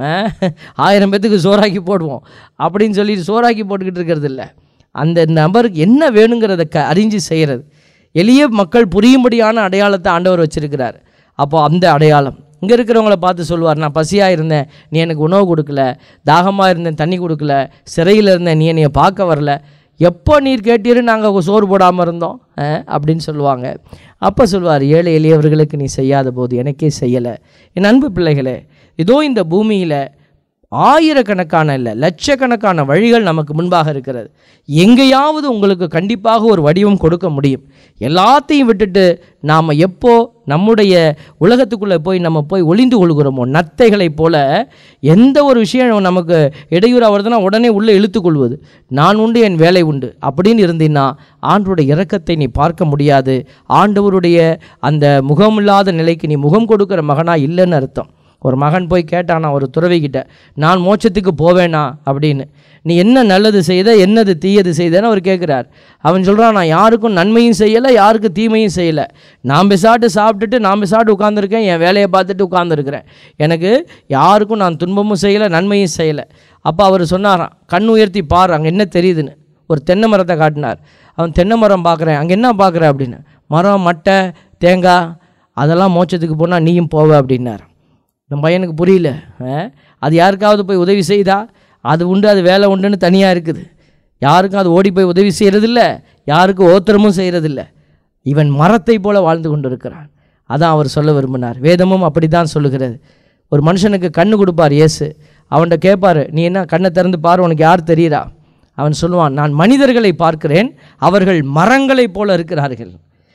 A: 1000 பேத்துக்கு சோறாக்கி போடுவோம் அப்படின்னு சொல்லிட்டு சோறாக்கி போட்டுக்கிட்டு இருக்கிறது இல்லை. அந்த நபருக்கு என்ன வேணுங்கிறத அறிஞ்சு செய்கிறது. எளிய மக்கள் புரியும்படியான அடையாளத்தை ஆண்டவர் வச்சிருக்கிறார். அப்போ அந்த அடையாளம் இங்கே இருக்கிறவங்கள பார்த்து சொல்லுவார், நான் பசியாக இருந்தேன், நீ எனக்கு உணவு கொடுக்கல, தாகமாக இருந்தேன், தண்ணி கொடுக்கல, சிறையில் இருந்தேன், நீ என்னைய பார்க்க வரல, எப்போ நீர் கேட்டீரு நாங்கள் சோறு போடாமல் இருந்தோம் அப்படின்னு சொல்லுவாங்க. அப்போ சொல்லுவார், ஏழை எளியவர்களுக்கு நீ செய்யாத போது எனக்கே செய்யலை. என் அன்பு பிள்ளைகளே, இதோ இந்த பூமியில் ஆயிரக்கணக்கான இல்லை லட்சக்கணக்கான வழிகள் நமக்கு முன்பாக இருக்கிறது. எங்கேயாவது உங்களுக்கு கண்டிப்பாக ஒரு வடிவம் கொடுக்க முடியும். எல்லாத்தையும் விட்டுட்டு நாம் எப்போ நம்முடைய உலகத்துக்குள்ளே போய் ஒளிந்து கொள்கிறோமோ, நத்தைகளைப் போல எந்த ஒரு விஷயம் நமக்கு இடையூறாக வருதுன்னா உடனே உள்ளே இழுத்துக்கொள்வது, நான் உண்டு என் வேலை உண்டு அப்படின்னு இருந்தீன்னா ஆண்டவருடைய இரக்கத்தை நீ பார்க்க முடியாது. ஆண்டவருடைய அந்த முகமில்லாத நிலைக்கு நீ முகம் கொடுக்குற மகனாக இல்லைன்னு அர்த்தம். ஒரு மகன் போய் கேட்டானா ஒரு துறவிக்கிட்ட, நான் மோட்சத்துக்கு போவேனா அப்படின்னு. நீ என்ன நல்லது செய்த, என்னது தீயது செய்தேன்னு அவர் கேட்குறார். அவன் சொல்கிறான், நான் யாருக்கும் நன்மையும் செய்யலை, யாருக்கும் தீமையும் செய்யலை. நான் பெசாட்டு சாப்பிட்டுட்டு நான் பெசாட்டு உட்காந்துருக்கேன், என் வேலையை பார்த்துட்டு உட்காந்துருக்கிறேன். எனக்கு யாருக்கும் நான் துன்பமும் செய்யலை, நன்மையும் செய்யலை. அப்போ அவர் சொன்னாராம், கண் உயர்த்தி பாரு, அங்கே என்ன தெரியுதுன்னு. ஒரு தென்னை மரத்தை காட்டினார். அவன் தென்னை மரம் பார்க்குறேன், அங்கே என்ன பார்க்குற அப்படின்னு. மரம், மட்டை, தேங்காய், அதெல்லாம் மோட்சத்துக்கு போனால் நீயும் போவ அப்படின்னார். நம்ம பையனுக்கு புரியல. அது யாருக்காவது போய் உதவி செய்தா? அது உண்டு, அது வேலை உண்டுன்னு தனியாக இருக்குது. யாருக்கும் அது ஓடி போய் உதவி செய்கிறதில்ல, யாருக்கும் ஓத்திரமும் செய்கிறதில்ல. இவன் மரத்தை போல வாழ்ந்து கொண்டு இருக்கிறான். அதான் அவர் சொல்ல விரும்பினார். வேதமும் அப்படி தான் சொல்லுகிறது. ஒரு மனுஷனுக்கு கண்ணு கொடுப்பார் இயேசு. அவன்கிட்ட கேட்பார், நீ என்ன கண்ணை திறந்து பாரு, உனக்கு யார் தெரியுறா? அவன் சொல்லுவான், நான் மனிதர்களை பார்க்கிறேன், அவர்கள் மரங்களை போல இருக்கிறார்கள்.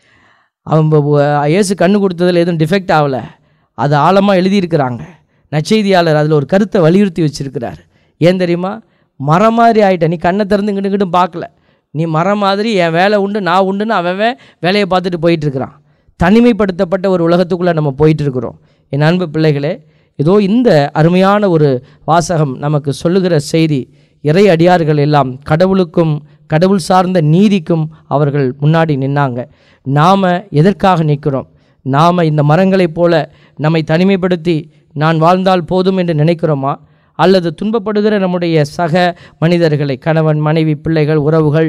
A: அவன் இயேசு கண்ணு கொடுத்ததில் எதுவும் டிஃபெக்ட் ஆகலை, அது ஆழமாக எழுதியிருக்கிறாங்க. நற்செய்தியாளர் அதில் ஒரு கருத்தை வலியுறுத்தி வச்சிருக்கிறார். ஏன் தெரியுமா? மரம் மாதிரி ஆகிட்ட, நீ கண்ணை திறந்து கிட்டுக்கிட்டும் பார்க்கல, நீ மரம் மாதிரி என் வேலை உண்டு நான் உண்டுன்னு அவன் வேலையை பார்த்துட்டு போயிட்டுருக்கிறான். தனிமைப்படுத்தப்பட்ட ஒரு உலகத்துக்குள்ளே நம்ம போயிட்டுருக்குறோம். என் அன்பு பிள்ளைகளே, இதோ இந்த அருமையான ஒரு வாசகம் நமக்கு சொல்லுகிற செய்தி, இறை அடியார்கள் எல்லாம் கடவுளுக்கும் கடவுள் சார்ந்த நீதிக்கும் அவர்கள் முன்னாடி நின்னாங்க. நாம் எதற்காக நிற்கிறோம்? நாம் இந்த மரங்களைப் போல நம்மை தனிமைப்படுத்தி நான் வாழ்ந்தால் போதும் என்று நினைக்கிறோமா? அல்லது துன்பப்படுகிற நம்முடைய சக மனிதர்களை, கணவன், மனைவி, பிள்ளைகள், உறவுகள்,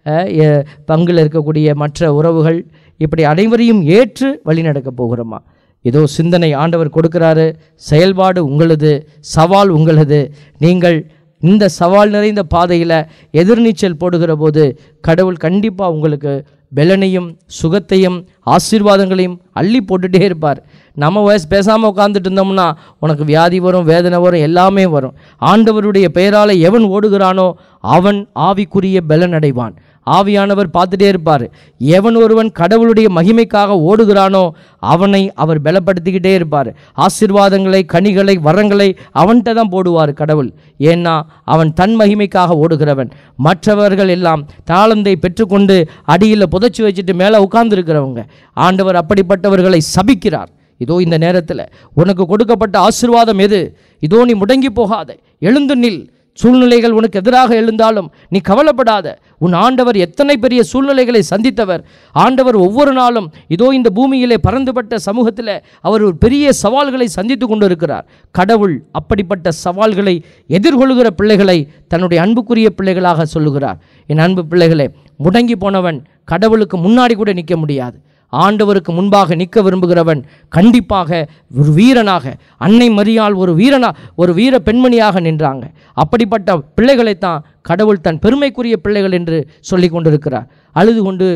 A: பங்கில் இருக்கக்கூடிய மற்ற உறவுகள், இப்படி அனைவரையும் ஏற்று வழிநடக்கப் போகிறோமா? ஏதோ சிந்தனை ஆண்டவர் கொடுக்கிறாரு, செயல்பாடு உங்களது, சவால் உங்களது. நீங்கள் இந்த சவால் நிறைந்த பாதையில் எதிர்நீச்சல் போடுகிற போது கடவுள் கண்டிப்பாக உங்களுக்கு பலனையும் சுகத்தையும் ஆசீர்வாதங்களையும் அள்ளி போட்டுகிட்டே இருப்பார். நம்ம பேசாமல் உட்காந்துட்டு இருந்தோம்னா உனக்கு வியாதி வரும், வேதனை வரும், எல்லாமே வரும். ஆண்டவருடைய பெயரால் எவன் ஓடுகிறானோ அவன் ஆவிக்குரிய பலன் அடைவான். ஆவியானவர் பார்த்துட்டே இருப்பார். எவன் ஒருவன் கடவுளுடைய மகிமைக்காக ஓடுகிறானோ அவனை அவர் பலப்படுத்திக்கிட்டே இருப்பார். ஆசீர்வாதங்களை, கனிகளை, வரங்களை அவன்கிட்ட தான் போடுவார் கடவுள். ஏன்னா அவன் தன் மகிமைக்காக ஓடுகிறவன். மற்றவர்கள் எல்லாம் தாளந்தை பெற்றுக்கொண்டு அடியில் புதைச்சி வச்சுட்டு மேலே உட்கார்ந்துருக்கிறவங்க. ஆண்டவர் அப்படிப்பட்டவர்களை சபிக்கிறார். இதோ இந்த நேரத்தில் உனக்கு கொடுக்கப்பட்ட ஆசீர்வாதம் எது? இதோ நீ முடங்கி போகாத, எழுந்து நில். சூழ்நிலைகள் உனக்கு எதிராக எழுந்தாலும் நீ கவலைப்படாத. உன் ஆண்டவர் எத்தனை பெரிய சூழ்நிலைகளை சந்தித்தவர். ஆண்டவர் ஒவ்வொரு நாளும் இதோ இந்த பூமியிலே பறந்துபட்ட சமூகத்தில் அவர் ஒரு பெரிய சவால்களை சந்தித்து கொண்டு இருக்கிறார். கடவுள் அப்படிப்பட்ட சவால்களை எதிர்கொள்கிற பிள்ளைகளை தன்னுடைய அன்புக்குரிய பிள்ளைகளாக சொல்லுகிறார். என் அன்பு பிள்ளைகளே, முடங்கி போனவன் கடவுளுக்கு முன்னாடி கூட நிற்க முடியாது. ஆண்டவருக்கு முன்பாக நிற்க விரும்புகிறவன் கண்டிப்பாக ஒரு வீரனாக, அன்னை மரியாள் ஒரு வீர பெண்மணியாக நின்றாங்க. அப்படிப்பட்ட பிள்ளைகளைத்தான் கடவுள் தன் பெருமைக்குரிய பிள்ளைகள் என்று சொல்லி கொண்டிருக்கிறார். அழுது கொண்டு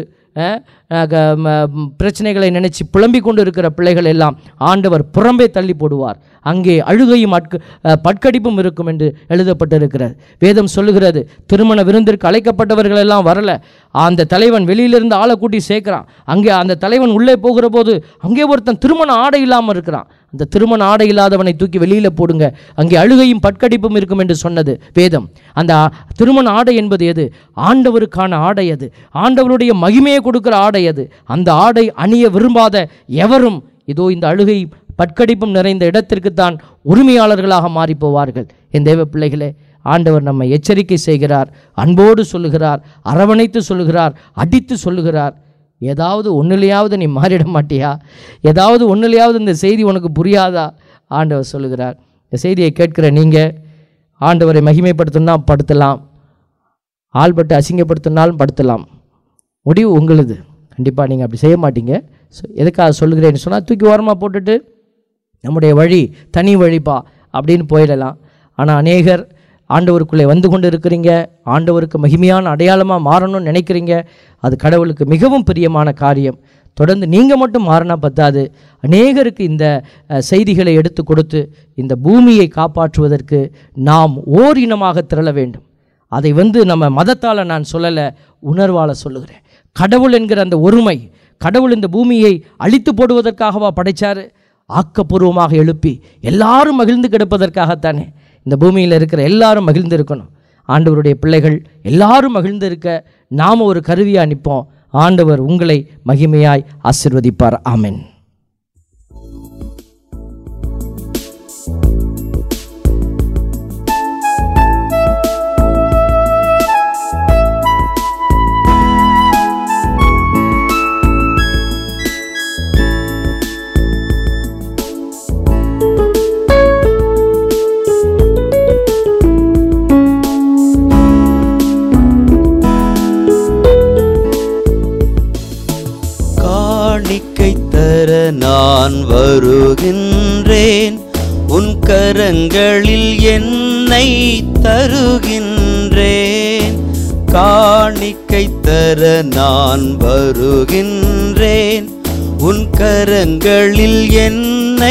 A: பிரச்சனைகளை நினைச்சு புலம்பிக் கொண்டு இருக்கிற பிள்ளைகள் எல்லாம் ஆண்டவர் புறம்பே தள்ளி போடுவார். அங்கே அழுகையும் பட்கடிப்பும் இருக்கும் என்று எழுதப்பட்டிருக்கிறது. வேதம் சொல்லுகிறது, திருமண விருந்திற்கு அழைக்கப்பட்டவர்கள் எல்லாம் வரல. அந்த தலைவன் வெளியிலிருந்து ஆளை கூட்டி சேர்க்கிறான். அங்கே அந்த தலைவன் உள்ளே போகிற போது அங்கே ஒருத்தன் திருமண ஆடை இல்லாமல் இருக்கிறான். அந்த திருமண ஆடை இல்லாதவனை தூக்கி வெளியில் போடுங்க, அங்கே அழுகையும் பட்கடிப்பும் இருக்கும் என்று சொன்னது வேதம். அந்த திருமண ஆடை என்பது எது? ஆண்டவருக்கான ஆடை. அது ஆண்டவருடைய மகிமையை கொடுக்கிற ஆடை. அது அந்த ஆடை அணிய விரும்பாத எவரும் இதோ இந்த அழுகை பட்கடிப்பும் நிறைந்த இடத்திற்குத்தான் உரிமையாளர்களாக மாறி போவார்கள். என் தேவ பிள்ளைகளே, ஆண்டவர் நம்மை எச்சரிக்கை செய்கிறார், அன்போடு சொல்லுகிறார், அரவணைத்து சொல்லுகிறார், அடித்து சொல்லுகிறார். ஏதாவது ஒன்றுலையாவது நீ மாறிட மாட்டியா? ஏதாவது ஒன்றுலையாவது இந்த செய்தி உனக்கு புரியாதா? ஆண்டவர் சொல்லுகிறார். இந்த செய்தியை கேட்கிற நீங்கள் ஆண்டவரை மகிமைப்படுத்தணும்னா படுத்தலாம், ஆள்பட்டு அசிங்கப்படுத்தினாலும் படுத்தலாம். முடிவு உங்களுது. கண்டிப்பாக நீங்கள் அப்படி செய்ய மாட்டீங்க. எதுக்காக சொல்லுகிறேன்னு சொன்னால், தூக்கி ஓரமாக போட்டுட்டு நம்முடைய வழி தனி வழிப்பா அப்படின்னு போயிடலாம். ஆனால் அநேகர் ஆண்டவருக்குள்ளே வந்து கொண்டு இருக்கிறீங்க, ஆண்டவருக்கு மகிமையான அடையாளமாக மாறணும்னு நினைக்கிறீங்க. அது கடவுளுக்கு மிகவும் பிரியமான காரியம். தொடர்ந்து நீங்கள் மட்டும் மாறினா பத்தாது, அநேகருக்கு இந்த செய்திகளை எடுத்து கொடுத்து இந்த பூமியை காப்பாற்றுவதற்கு நாம் ஓர் இனமாக திரள வேண்டும். அதை நம்ம மதத்தால் நான் சொல்லலை, உணர்வால் சொல்லுகிறேன். கடவுள் என்கிற அந்த ஒருமை, கடவுள் இந்த பூமியை அழித்து போடுவதற்காகவா படைத்தார்? ஆக்கப்பூர்வமாக எழுப்பி எல்லாரும் மகிழ்ந்து கிடப்பதற்காகத்தானே. இந்த பூமியில் இருக்கிற எல்லாரும் மகிழ்ந்து இருக்கணும். ஆண்டவருடைய பிள்ளைகள் எல்லாரும் மகிழ்ந்து இருக்க நாம் ஒரு கருவியாக நிற்போம். ஆண்டவர் உங்களை மகிமையாய் ஆசீர்வதிப்பார். ஆமென்.
B: நான் வருகின்றேன், உன் கரங்களில் என்னை தருகின்றேன். காணிக்கை தர நான் வருகின்றேன், உன் கரங்களில் என்னை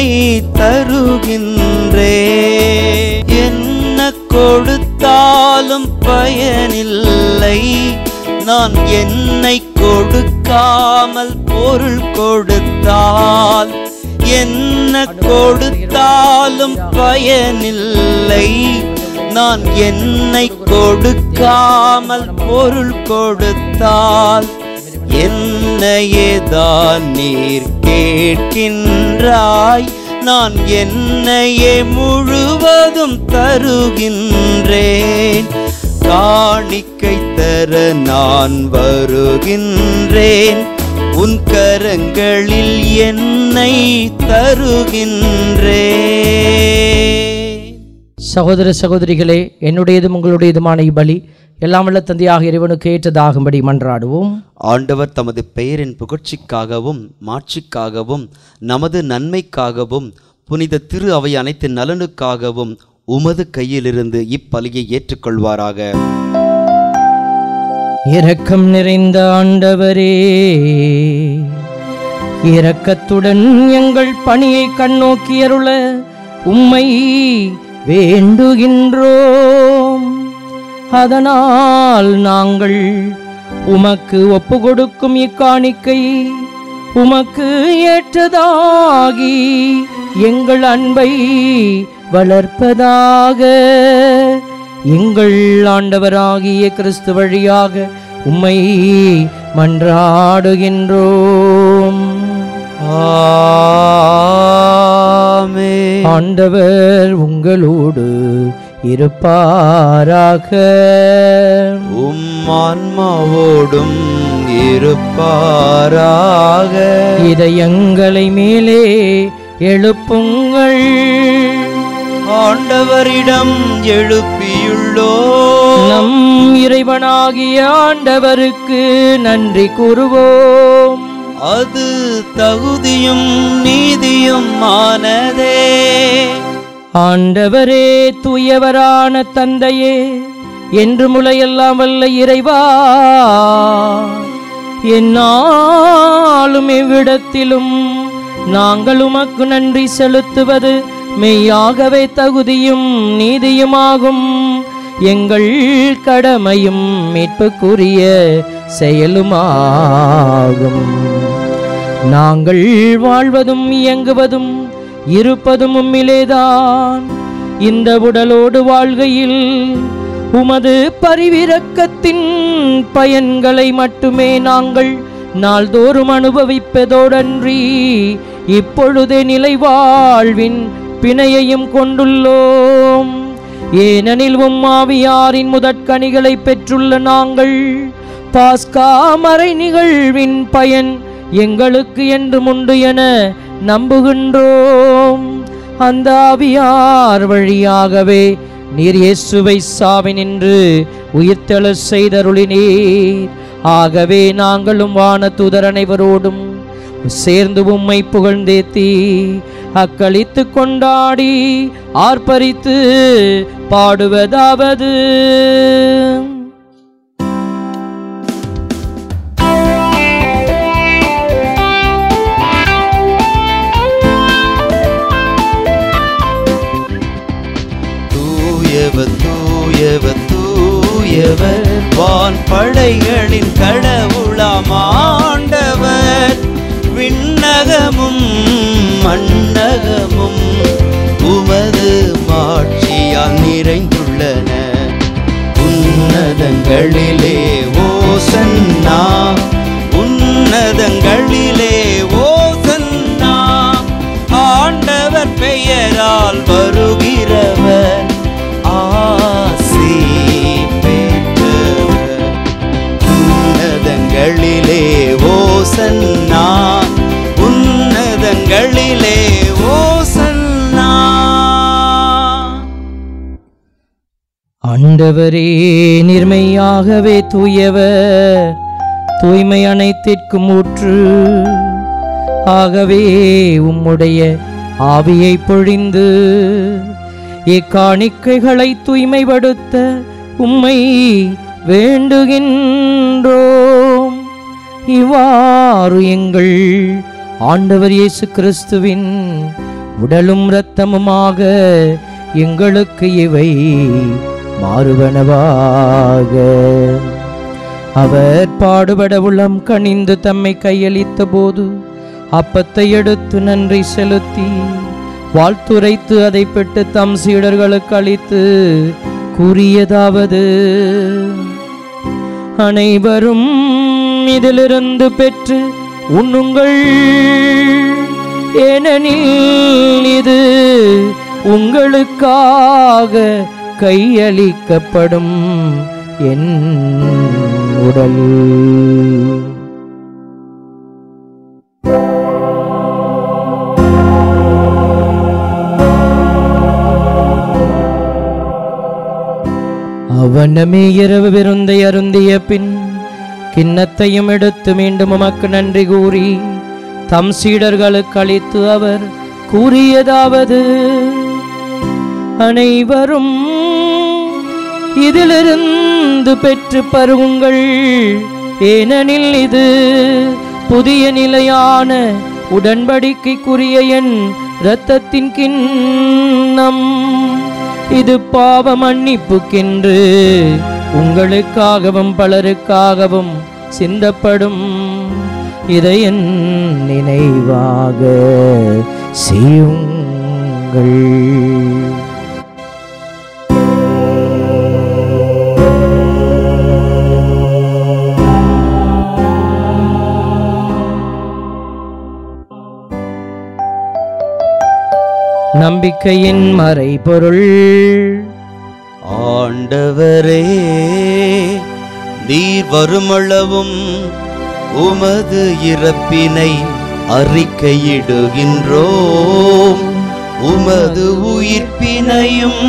B: தருகின்றேன். என்ன கொடுத்தாலும் பயனில்லை, நான் என்னை கொடுக்காமல் பொருள் கொடுத்தால். என்ன கொடுத்தாலும் பயனில்லை, நான் என்னை கொடுக்காமல் பொருள் கொடுத்தால். என்னையேதான் நீர் கேட்கின்றாய், நான் என்னையே முழுவதும் தருகின்றேன். காணிக்கை தர நான் வருகின்றேன், உன் கரங்களில் என்னை தருகின்றேன்.
A: சகோதர சகோதரிகளே, என்னுடையதும் உங்களுடையதுமான இப்பலி எல்லாம் வல்ல தந்தையாக இறைவனுக்கு ஏற்றதாகும்படி மன்றாடுவோம்.
B: ஆண்டவர் தமது பெயரின் புகழ்ச்சிக்காகவும் மாட்சிக்காகவும் நமது நன்மைக்காகவும் புனித திரு அவை அனைத்து நலனுக்காகவும் உமது கையிலிருந்து இப்பலியை ஏற்றுக்கொள்வாராக.
A: இரக்கம் நிறைந்த ஆண்டவரே, இரக்கத்துடன் எங்கள் பணியை கண்ணோக்கியருள உம்மை வேண்டுகின்றோம். அதனால் நாங்கள் உமக்கு ஒப்பு கொடுக்கும் இக்காணிக்கை உமக்கு ஏற்றதாகி எங்கள் அன்பை வளர்ப்பதாக. எங்கள் ஆண்டவராகிய கிறிஸ்து வழியாக உம்மை மன்றாடுகின்றோம்.
B: ஆமென்.
A: ஆண்டவர் உங்களோடு இருப்பாராக.
B: உம் ஆன்மாவோடும் இருப்பாராக.
A: இதயங்களை மேலே எழுப்புங்கள்.
B: ஆண்டவரிடம் எழுப்பியுள்ளோ
A: நம் இறைவனாகிய ஆண்டவருக்கு நன்றி கூறுவோம்.
B: அது தகுதியும் நீதியும் ஆனதே.
A: ஆண்டவரே, தூயவரான தந்தையே, என்று முளையெல்லாம் வல்ல இறைவா, என்னாலும் எவ்விடத்திலும் நாங்கள் உமக்கு நன்றி செலுத்துவது மெய்யாகவே தகுதியும் நீதியுமாகும். எங்கள் கடமையும் மீட்புக்குரிய செயலுமாகும். நாங்கள் வாழ்வதும் இயங்குவதும் இருப்பதும் உம்மிலேதான். இந்த உடலோடு வாழ்கையில் உமது பரிவிரக்கத்தின் பயன்களை மட்டுமே நாங்கள் நாள்தோறும் அனுபவிப்பதோடன்றி இப்பொழுதே நிலை வாழ்வின் பிணையையும் கொண்டுள்ளோம். ஏனெனில் உம்மாவியாரின் முதற்கனிகளை பெற்றுள்ள நாங்கள் பாஸ்கா மறை நிகழ்வின் பயன் எங்களுக்கு என்று உண்டு என நம்புகின்றோம். அந்த ஆவியார் வழியாகவே நீர் இயேசுவை சாவினின்று உயிர்த்தெழச் செய்தருளினீர். ஆகவே நாங்களும் வான தூதர் அனைவரோடும் சேர்ந்து உம்மை புகழ்ந்தேத்தி அக்களித்து கொண்டாடி ஆர்ப்பரித்து பாடுவதாவது:
B: தூயவர் தூயவர் தூயவர் வான் படைகளின் கடவுளாம் ஆண்டவர். விண்ணகமும் மண்ணகமும் உமது மாட்சியால் நிறைந்துள்ளன. உன்னதங்களிலே ஓசன்னா, உன்னதங்களிலே ஓசன்னா. ஆண்டவர் பெயரால் வருகிறவர் ஆசி பெற்றவர். உன்னதங்களிலே ஓசன்னா, உன்னதங்களிலே ஓசன்னா.
A: ஆண்டவரே, நிர்மையாகவே தூயவர், தூய்மை அனைத்திற்கும் ஊற்று. ஆகவே உம்முடைய ஆவியை பொழிந்து இக்காணிக்கைகளை தூய்மைப்படுத்த உம்மை வேண்டுகின்றோம். இவ்வாறு எங்கள் ஆண்டவர் இயேசு கிறிஸ்துவின் உடலும் இரத்தமுமாக எங்களுக்கு இவை மாறுவனவாக. அவர் பாடுபட உளம் கனிந்து தம்மை கையளித்த போது அப்பத்தை எடுத்து நன்றி செலுத்தி வாழ்த்துரைத்து அதை பெற்று தம் சீடர்களுக்கு அளித்து கூறியதாவது: அனைவரும் இதிலிருந்து பெற்று உண்ணுங்கள், ஏனெனில் இது உங்களுக்காக கையளிக்கப்படும் என் உடல். அவனமே இரவு விருந்தை அருந்திய பின் கிண்ணத்தையும் எடுத்து மீண்டும் உமக்கு நன்றி கூறி தம் சீடர்களுக்கு அளித்து அவர் கூறியதாவது: அனைவரும் இதிலிருந்து பெற்று பருகுங்கள், ஏனெனில் இது புதிய நிலையான உடன்படிக்கைக்குரிய என் இரத்தத்தின் கிண்ணம். இது பாவ மன்னிப்புக்கென்று உங்களுக்காகவும் பலருக்காகவும் சிந்தப்படும். இதை என் நினைவாக செய்யுங்கள். நம்பிக்கையின் மறைபொருள்.
B: ஆண்டவரே, நீர் வருமளவும் உமது இறப்பினை அறிக்கையிடுகின்றோம், உமது உயிர்ப்பினையும்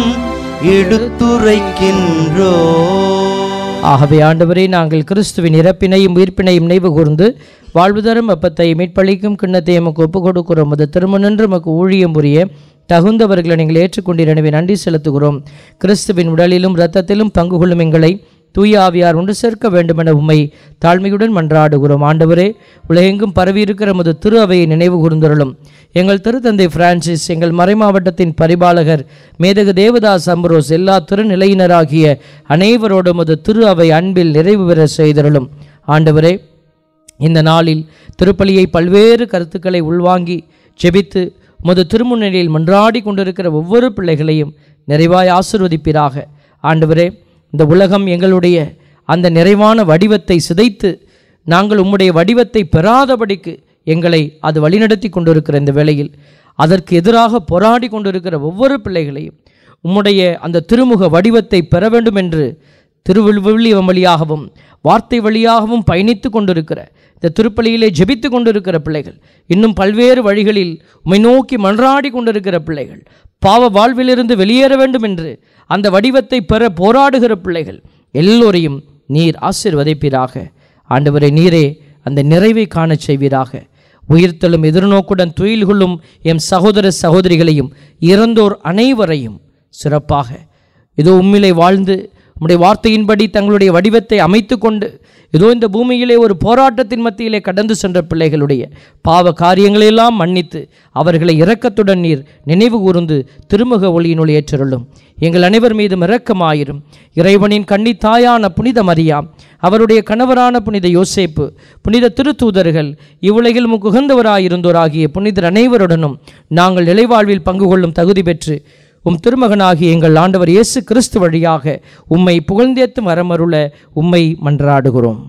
B: எடுத்துரைக்கின்றோம்.
A: ஆகவே ஆண்டவரே, நாங்கள் கிறிஸ்துவின் இறப்பினையும் உயிர்ப்பினையும் நினைவு கூர்ந்து வாழ்வு தரும் அப்பத்தை மீட்பளிக்கும் கிண்ணத்தை எமக்கு ஒப்புக் கொடுக்கிறோம். அது திருமணன்று எமக்கு ஊழியம் புரிய தகுந்தவர்களை நீங்கள் ஏற்றுக்கொண்டீர். எனவே நன்றி செலுத்துகிறோம். கிறிஸ்துவின் உடலிலும் இரத்தத்திலும் பங்கு கொள்ளும் எங்களை தூய ஆவியார் ஒன்று சேர்க்க வேண்டுமென உம்மை தாழ்மையுடன் மன்றாடுகிறோம். ஆண்டவரே, உலகெங்கும் பரவியிருக்கிற நமது திரு அவையை நினைவு கூர்ந்தருளும். எங்கள் திருத்தந்தை பிரான்சிஸ், எங்கள் மறைமாவட்டத்தின் பரிபாலகர் மேதகு தேவதாஸ் அம்பரோஸ், எல்லா திருநிலையினராகிய அனைவரோடு நமது திரு அவை அன்பில் நிறைவு பெற செய்தருளும். ஆண்டவரே, இந்த நாளில் திருப்பலியை பல்வேறு கருத்துக்களை உள்வாங்கி ஜெபித்து உமது திருமுன்னிலையில் மன்றாடி கொண்டிருக்கிற ஒவ்வொரு பிள்ளைகளையும் நிறைவாய் ஆசீர்வதிப்பீராக. ஆண்டவரே, இந்த உலகம் எங்களுடைய அந்த நிறைவான வடிவத்தை சிதைத்து நாங்கள் உம்முடைய வடிவத்தை பெறாதபடிக்கு எங்களை அது வழிநடத்தி கொண்டிருக்கிற இந்த வேளையில் அதற்கு எதிராக போராடி கொண்டிருக்கிற ஒவ்வொரு பிள்ளைகளையும் உம்முடைய அந்த திருமுக வடிவத்தை பெற வேண்டும் என்று திருவிழி வழியாகவும் வார்த்தை வழியாகவும் பயணித்து கொண்டிருக்கிற இந்த திருப்பலியிலே ஜெபித்து கொண்டிருக்கிற பிள்ளைகள், இன்னும் பல்வேறு வழிகளில் உம்மை நோக்கி மன்றாடி கொண்டிருக்கிற பிள்ளைகள், பாவ வாழ்விலிருந்து வெளியேற வேண்டும் என்று அந்த வடிவத்தை பெற போராடுகிற பிள்ளைகள் எல்லோரையும் நீர் ஆசீர்வதிப்பீராக. ஆண்டவரே, நீரே அந்த நிறைவை காண செய்வீராக. உயிர்த்தலும் எதிர்நோக்குடன் துயில் கொள்ளும் எம் சகோதர சகோதரிகளையும் இறந்தோர் அனைவரையும் சிறப்பாக இதோ உம்மிலே வாழ்ந்து உம்முடைய வார்த்தையின்படி தங்களுடைய வடிவத்தை அமைத்து கொண்டு இதோ இந்த பூமியிலே ஒரு போராட்டத்தின் மத்தியிலே கடந்து சென்ற பிள்ளைகளுடைய பாவ காரியங்களையெல்லாம் மன்னித்து அவர்களை இரக்கத்துடன் நீர் நினைவு கூர்ந்து திருமுக ஒளியினுள் ஏற்றருளும். எங்கள் அனைவர் மீதும் இரக்கமாயிரும். இறைவனின் கன்னி தாயான புனித மரியா, அவருடைய கணவரான புனித யோசேப்பு, புனித திருத்தூதர்கள், இவ்வுலகில் உகந்தவராயிருந்தோராகிய புனிதர் அனைவருடனும் நாங்கள் நிலைவாழ்வில் பங்கு கொள்ளும் தகுதி பெற்று உம் திருமகனாகிய எங்கள் ஆண்டவர் இயேசு கிறிஸ்து வழியாக உம்மை புகழ்ந்தேத்தும் வரமருள உம்மை மன்றாடுகிறோம்.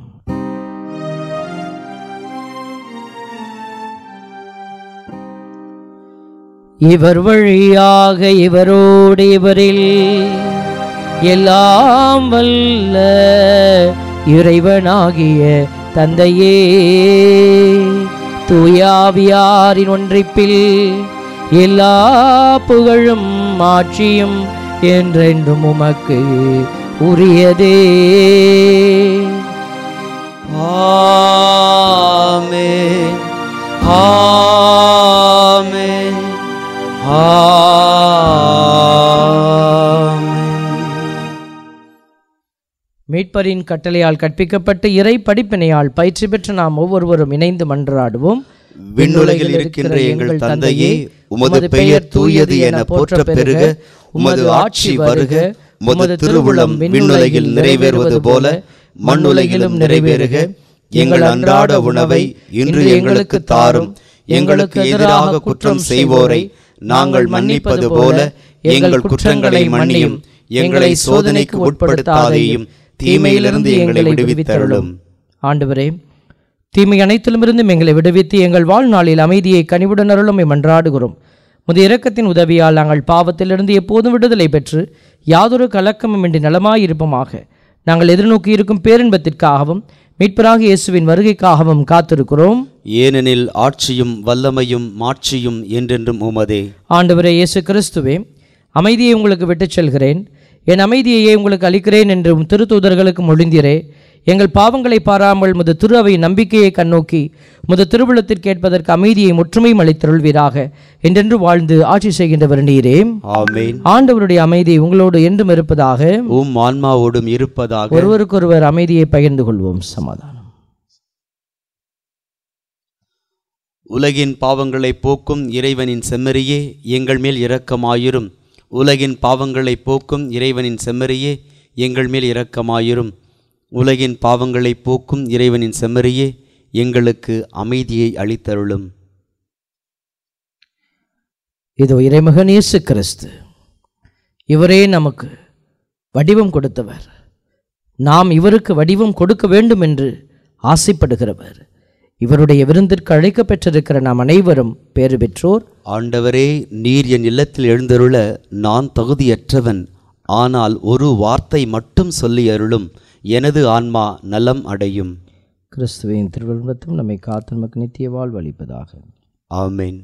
A: இவர் வழியாக இவரோடு இவரில் எல்லாம் வல்ல இறைவனாகிய தந்தையே, தூயாவியாரின் ஒன்றிப்பில் எல்லா புகழும் ஆட்சியும் என்றென்றும் உமக்கு உரியதே.
B: ஆமென், ஆமென், ஆமென்.
A: மீட்பரின் கட்டளையால் கற்பிக்கப்பட்டு இறை படிப்பினையால் பயிற்சி பெற்று நாம் ஒவ்வொருவரும் இணைந்து மன்றாடுவோம்.
B: விண்ணுலகில் இருக்கின்ற எங்கள் தந்தையே, உமது பெயர் தூயது என போற்ற பெருக, உமது ஆட்சி வருக, உமது திருவுளம் விண்ணுலகில் நிறைவேறுவது போல மண்ணுலகிலும் நிறைவேறுக. எங்கள் அன்றாட உணவை இன்று எங்களுக்கு தாரும். எங்களுக்கு எதிராக குற்றம் செய்வோரை நாங்கள் மன்னிப்பது போல எங்கள் குற்றங்களை மன்னியும். எங்களை சோதனைக்கு உட்படுத்தாதேயும், தீமையிலிருந்து எங்களை விடுவித்தருளும்.
A: ஆண்டவரே, தீமை அனைத்திலுமிருந்தும் எங்களை விடுவித்து எங்கள் வாழ்நாளில் அமைதியை கனிவுடன் அருளும் மன்றாடுகிறோம். முது இரக்கத்தின் உதவியால் நாங்கள் பாவத்திலிருந்து எப்போதும் விடுதலை பெற்று யாதொரு கலக்கமுமின்றி நலமாயிருப்போமாக. நாங்கள் எதிர்நோக்கி இருக்கும் பேரின்பத்திற்காகவும் மீட்பராக இயேசுவின் வருகைக்காகவும் காத்திருக்கிறோம்.
B: ஏனெனில் ஆட்சியும் வல்லமையும் மாட்சியும் என்றென்றும் உமதே.
A: ஆண்டவரே இயேசு கிறிஸ்துவே, அமைதியை உங்களுக்கு விட்டுச் செல்கிறேன், என் அமைதியையே உங்களுக்கு அளிக்கிறேன் என்றும் திருத்தூதர்களுக்கு மொழிந்தீரே. எங்கள் பாவங்களை பாராமல் முது திரு அவை நம்பிக்கையை கண்ணோக்கி முது திருவுளத்திற்கு கேட்பதற்கு அமைதியை முற்றுமையும் அளித்தருள்வீராக. என்றென்று வாழ்ந்து ஆட்சி செய்கின்றவர் நீரே.
B: ஆமென்.
A: ஆண்டவருடைய அமைதி உங்களோடு என்றும் இருப்பதாக,
B: உம் ஆன்மாவோடும் இருப்பதாக.
A: ஒருவருக்கொருவர் அமைதியை பகிர்ந்து கொள்வோம். சமாதானம்.
B: உலகின் பாவங்களை போக்கும் இறைவனின் செம்மறியே, எங்கள் மேல் இரக்கமாயிரும். உலகின் பாவங்களை போக்கும் இறைவனின் செம்மறியே, எங்கள் மேல் இரக்கமாயிரும். உலகின் பாவங்களை போக்கும் இறைவனின் செம்மறியே, எங்களுக்கு அமைதியை அளித்தருளும்.
A: இதோ இறைமகன் இயேசு கிறிஸ்து, இவரே நமக்கு வடிவம் கொடுத்தவர். நாம் இவருக்கு வடிவம் கொடுக்க வேண்டும் என்று ஆசைப்படுகிறவர். இவருடைய விருந்திற்கு அழைக்க பெற்றிருக்கிற நாம் அனைவரும் பேறு பெற்றோர்.
B: ஆண்டவரே, நீர் என் இல்லத்தில் எழுந்தருள நான் தகுதியற்றவன். ஆனால் ஒரு வார்த்தை மட்டும் சொல்லி அருளும், எனது ஆன்மா நலம் அடையும்.
A: கிறிஸ்துவின் திருவருளும் நம்மை காத்து நமக்கு நித்திய வாழ்வு அளிப்பதாக.
B: ஆமென்.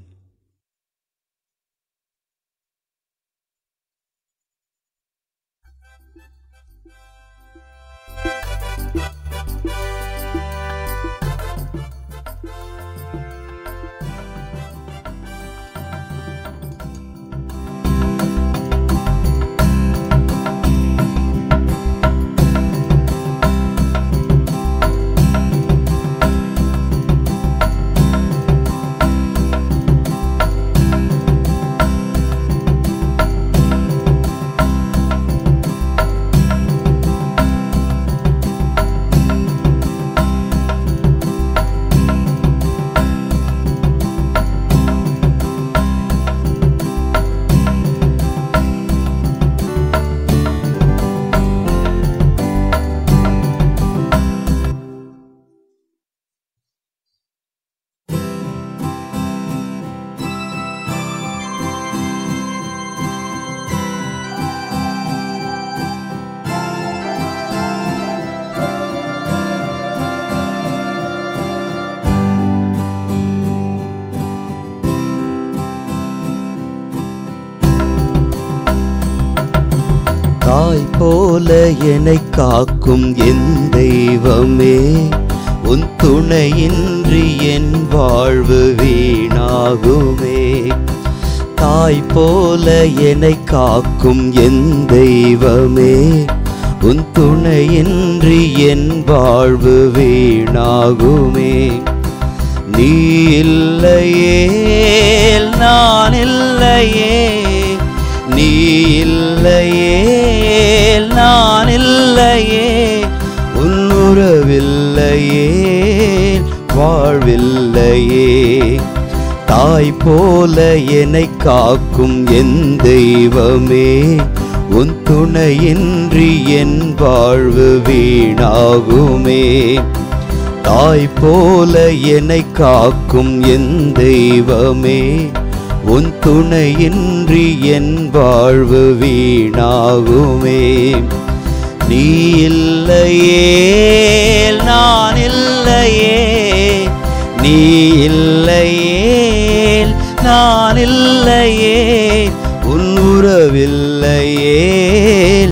B: தாய் போல என்னை காக்கும் என் தெய்வமே, உன் துணையின்றி என் வாழ்வு வீணாகுமே. தாய் போல என்னை காக்கும் என் தெய்வமே, உன் துணையின்றி என் வாழ்வு வீணாகுமே. நீ இல்லையே நான் இல்லையே, நீ இல்லையே நான் இல்லையே, உன் உறவில்லையே வாழ்வில்லையே. தாய் போல என்னை காக்கும் என் தெய்வமே, உன் துணையின்றி என் வாழ்வு வீணாகுமே. தாய் போல என்னை காக்கும் என் தெய்வமே, உன் துணையின்றி என் வாழ்வு வீணாகுமே. நீ இல்லையே நான் இல்லையே, நீ இல்லையே நான் இல்லையே, உன் உறவில்லையே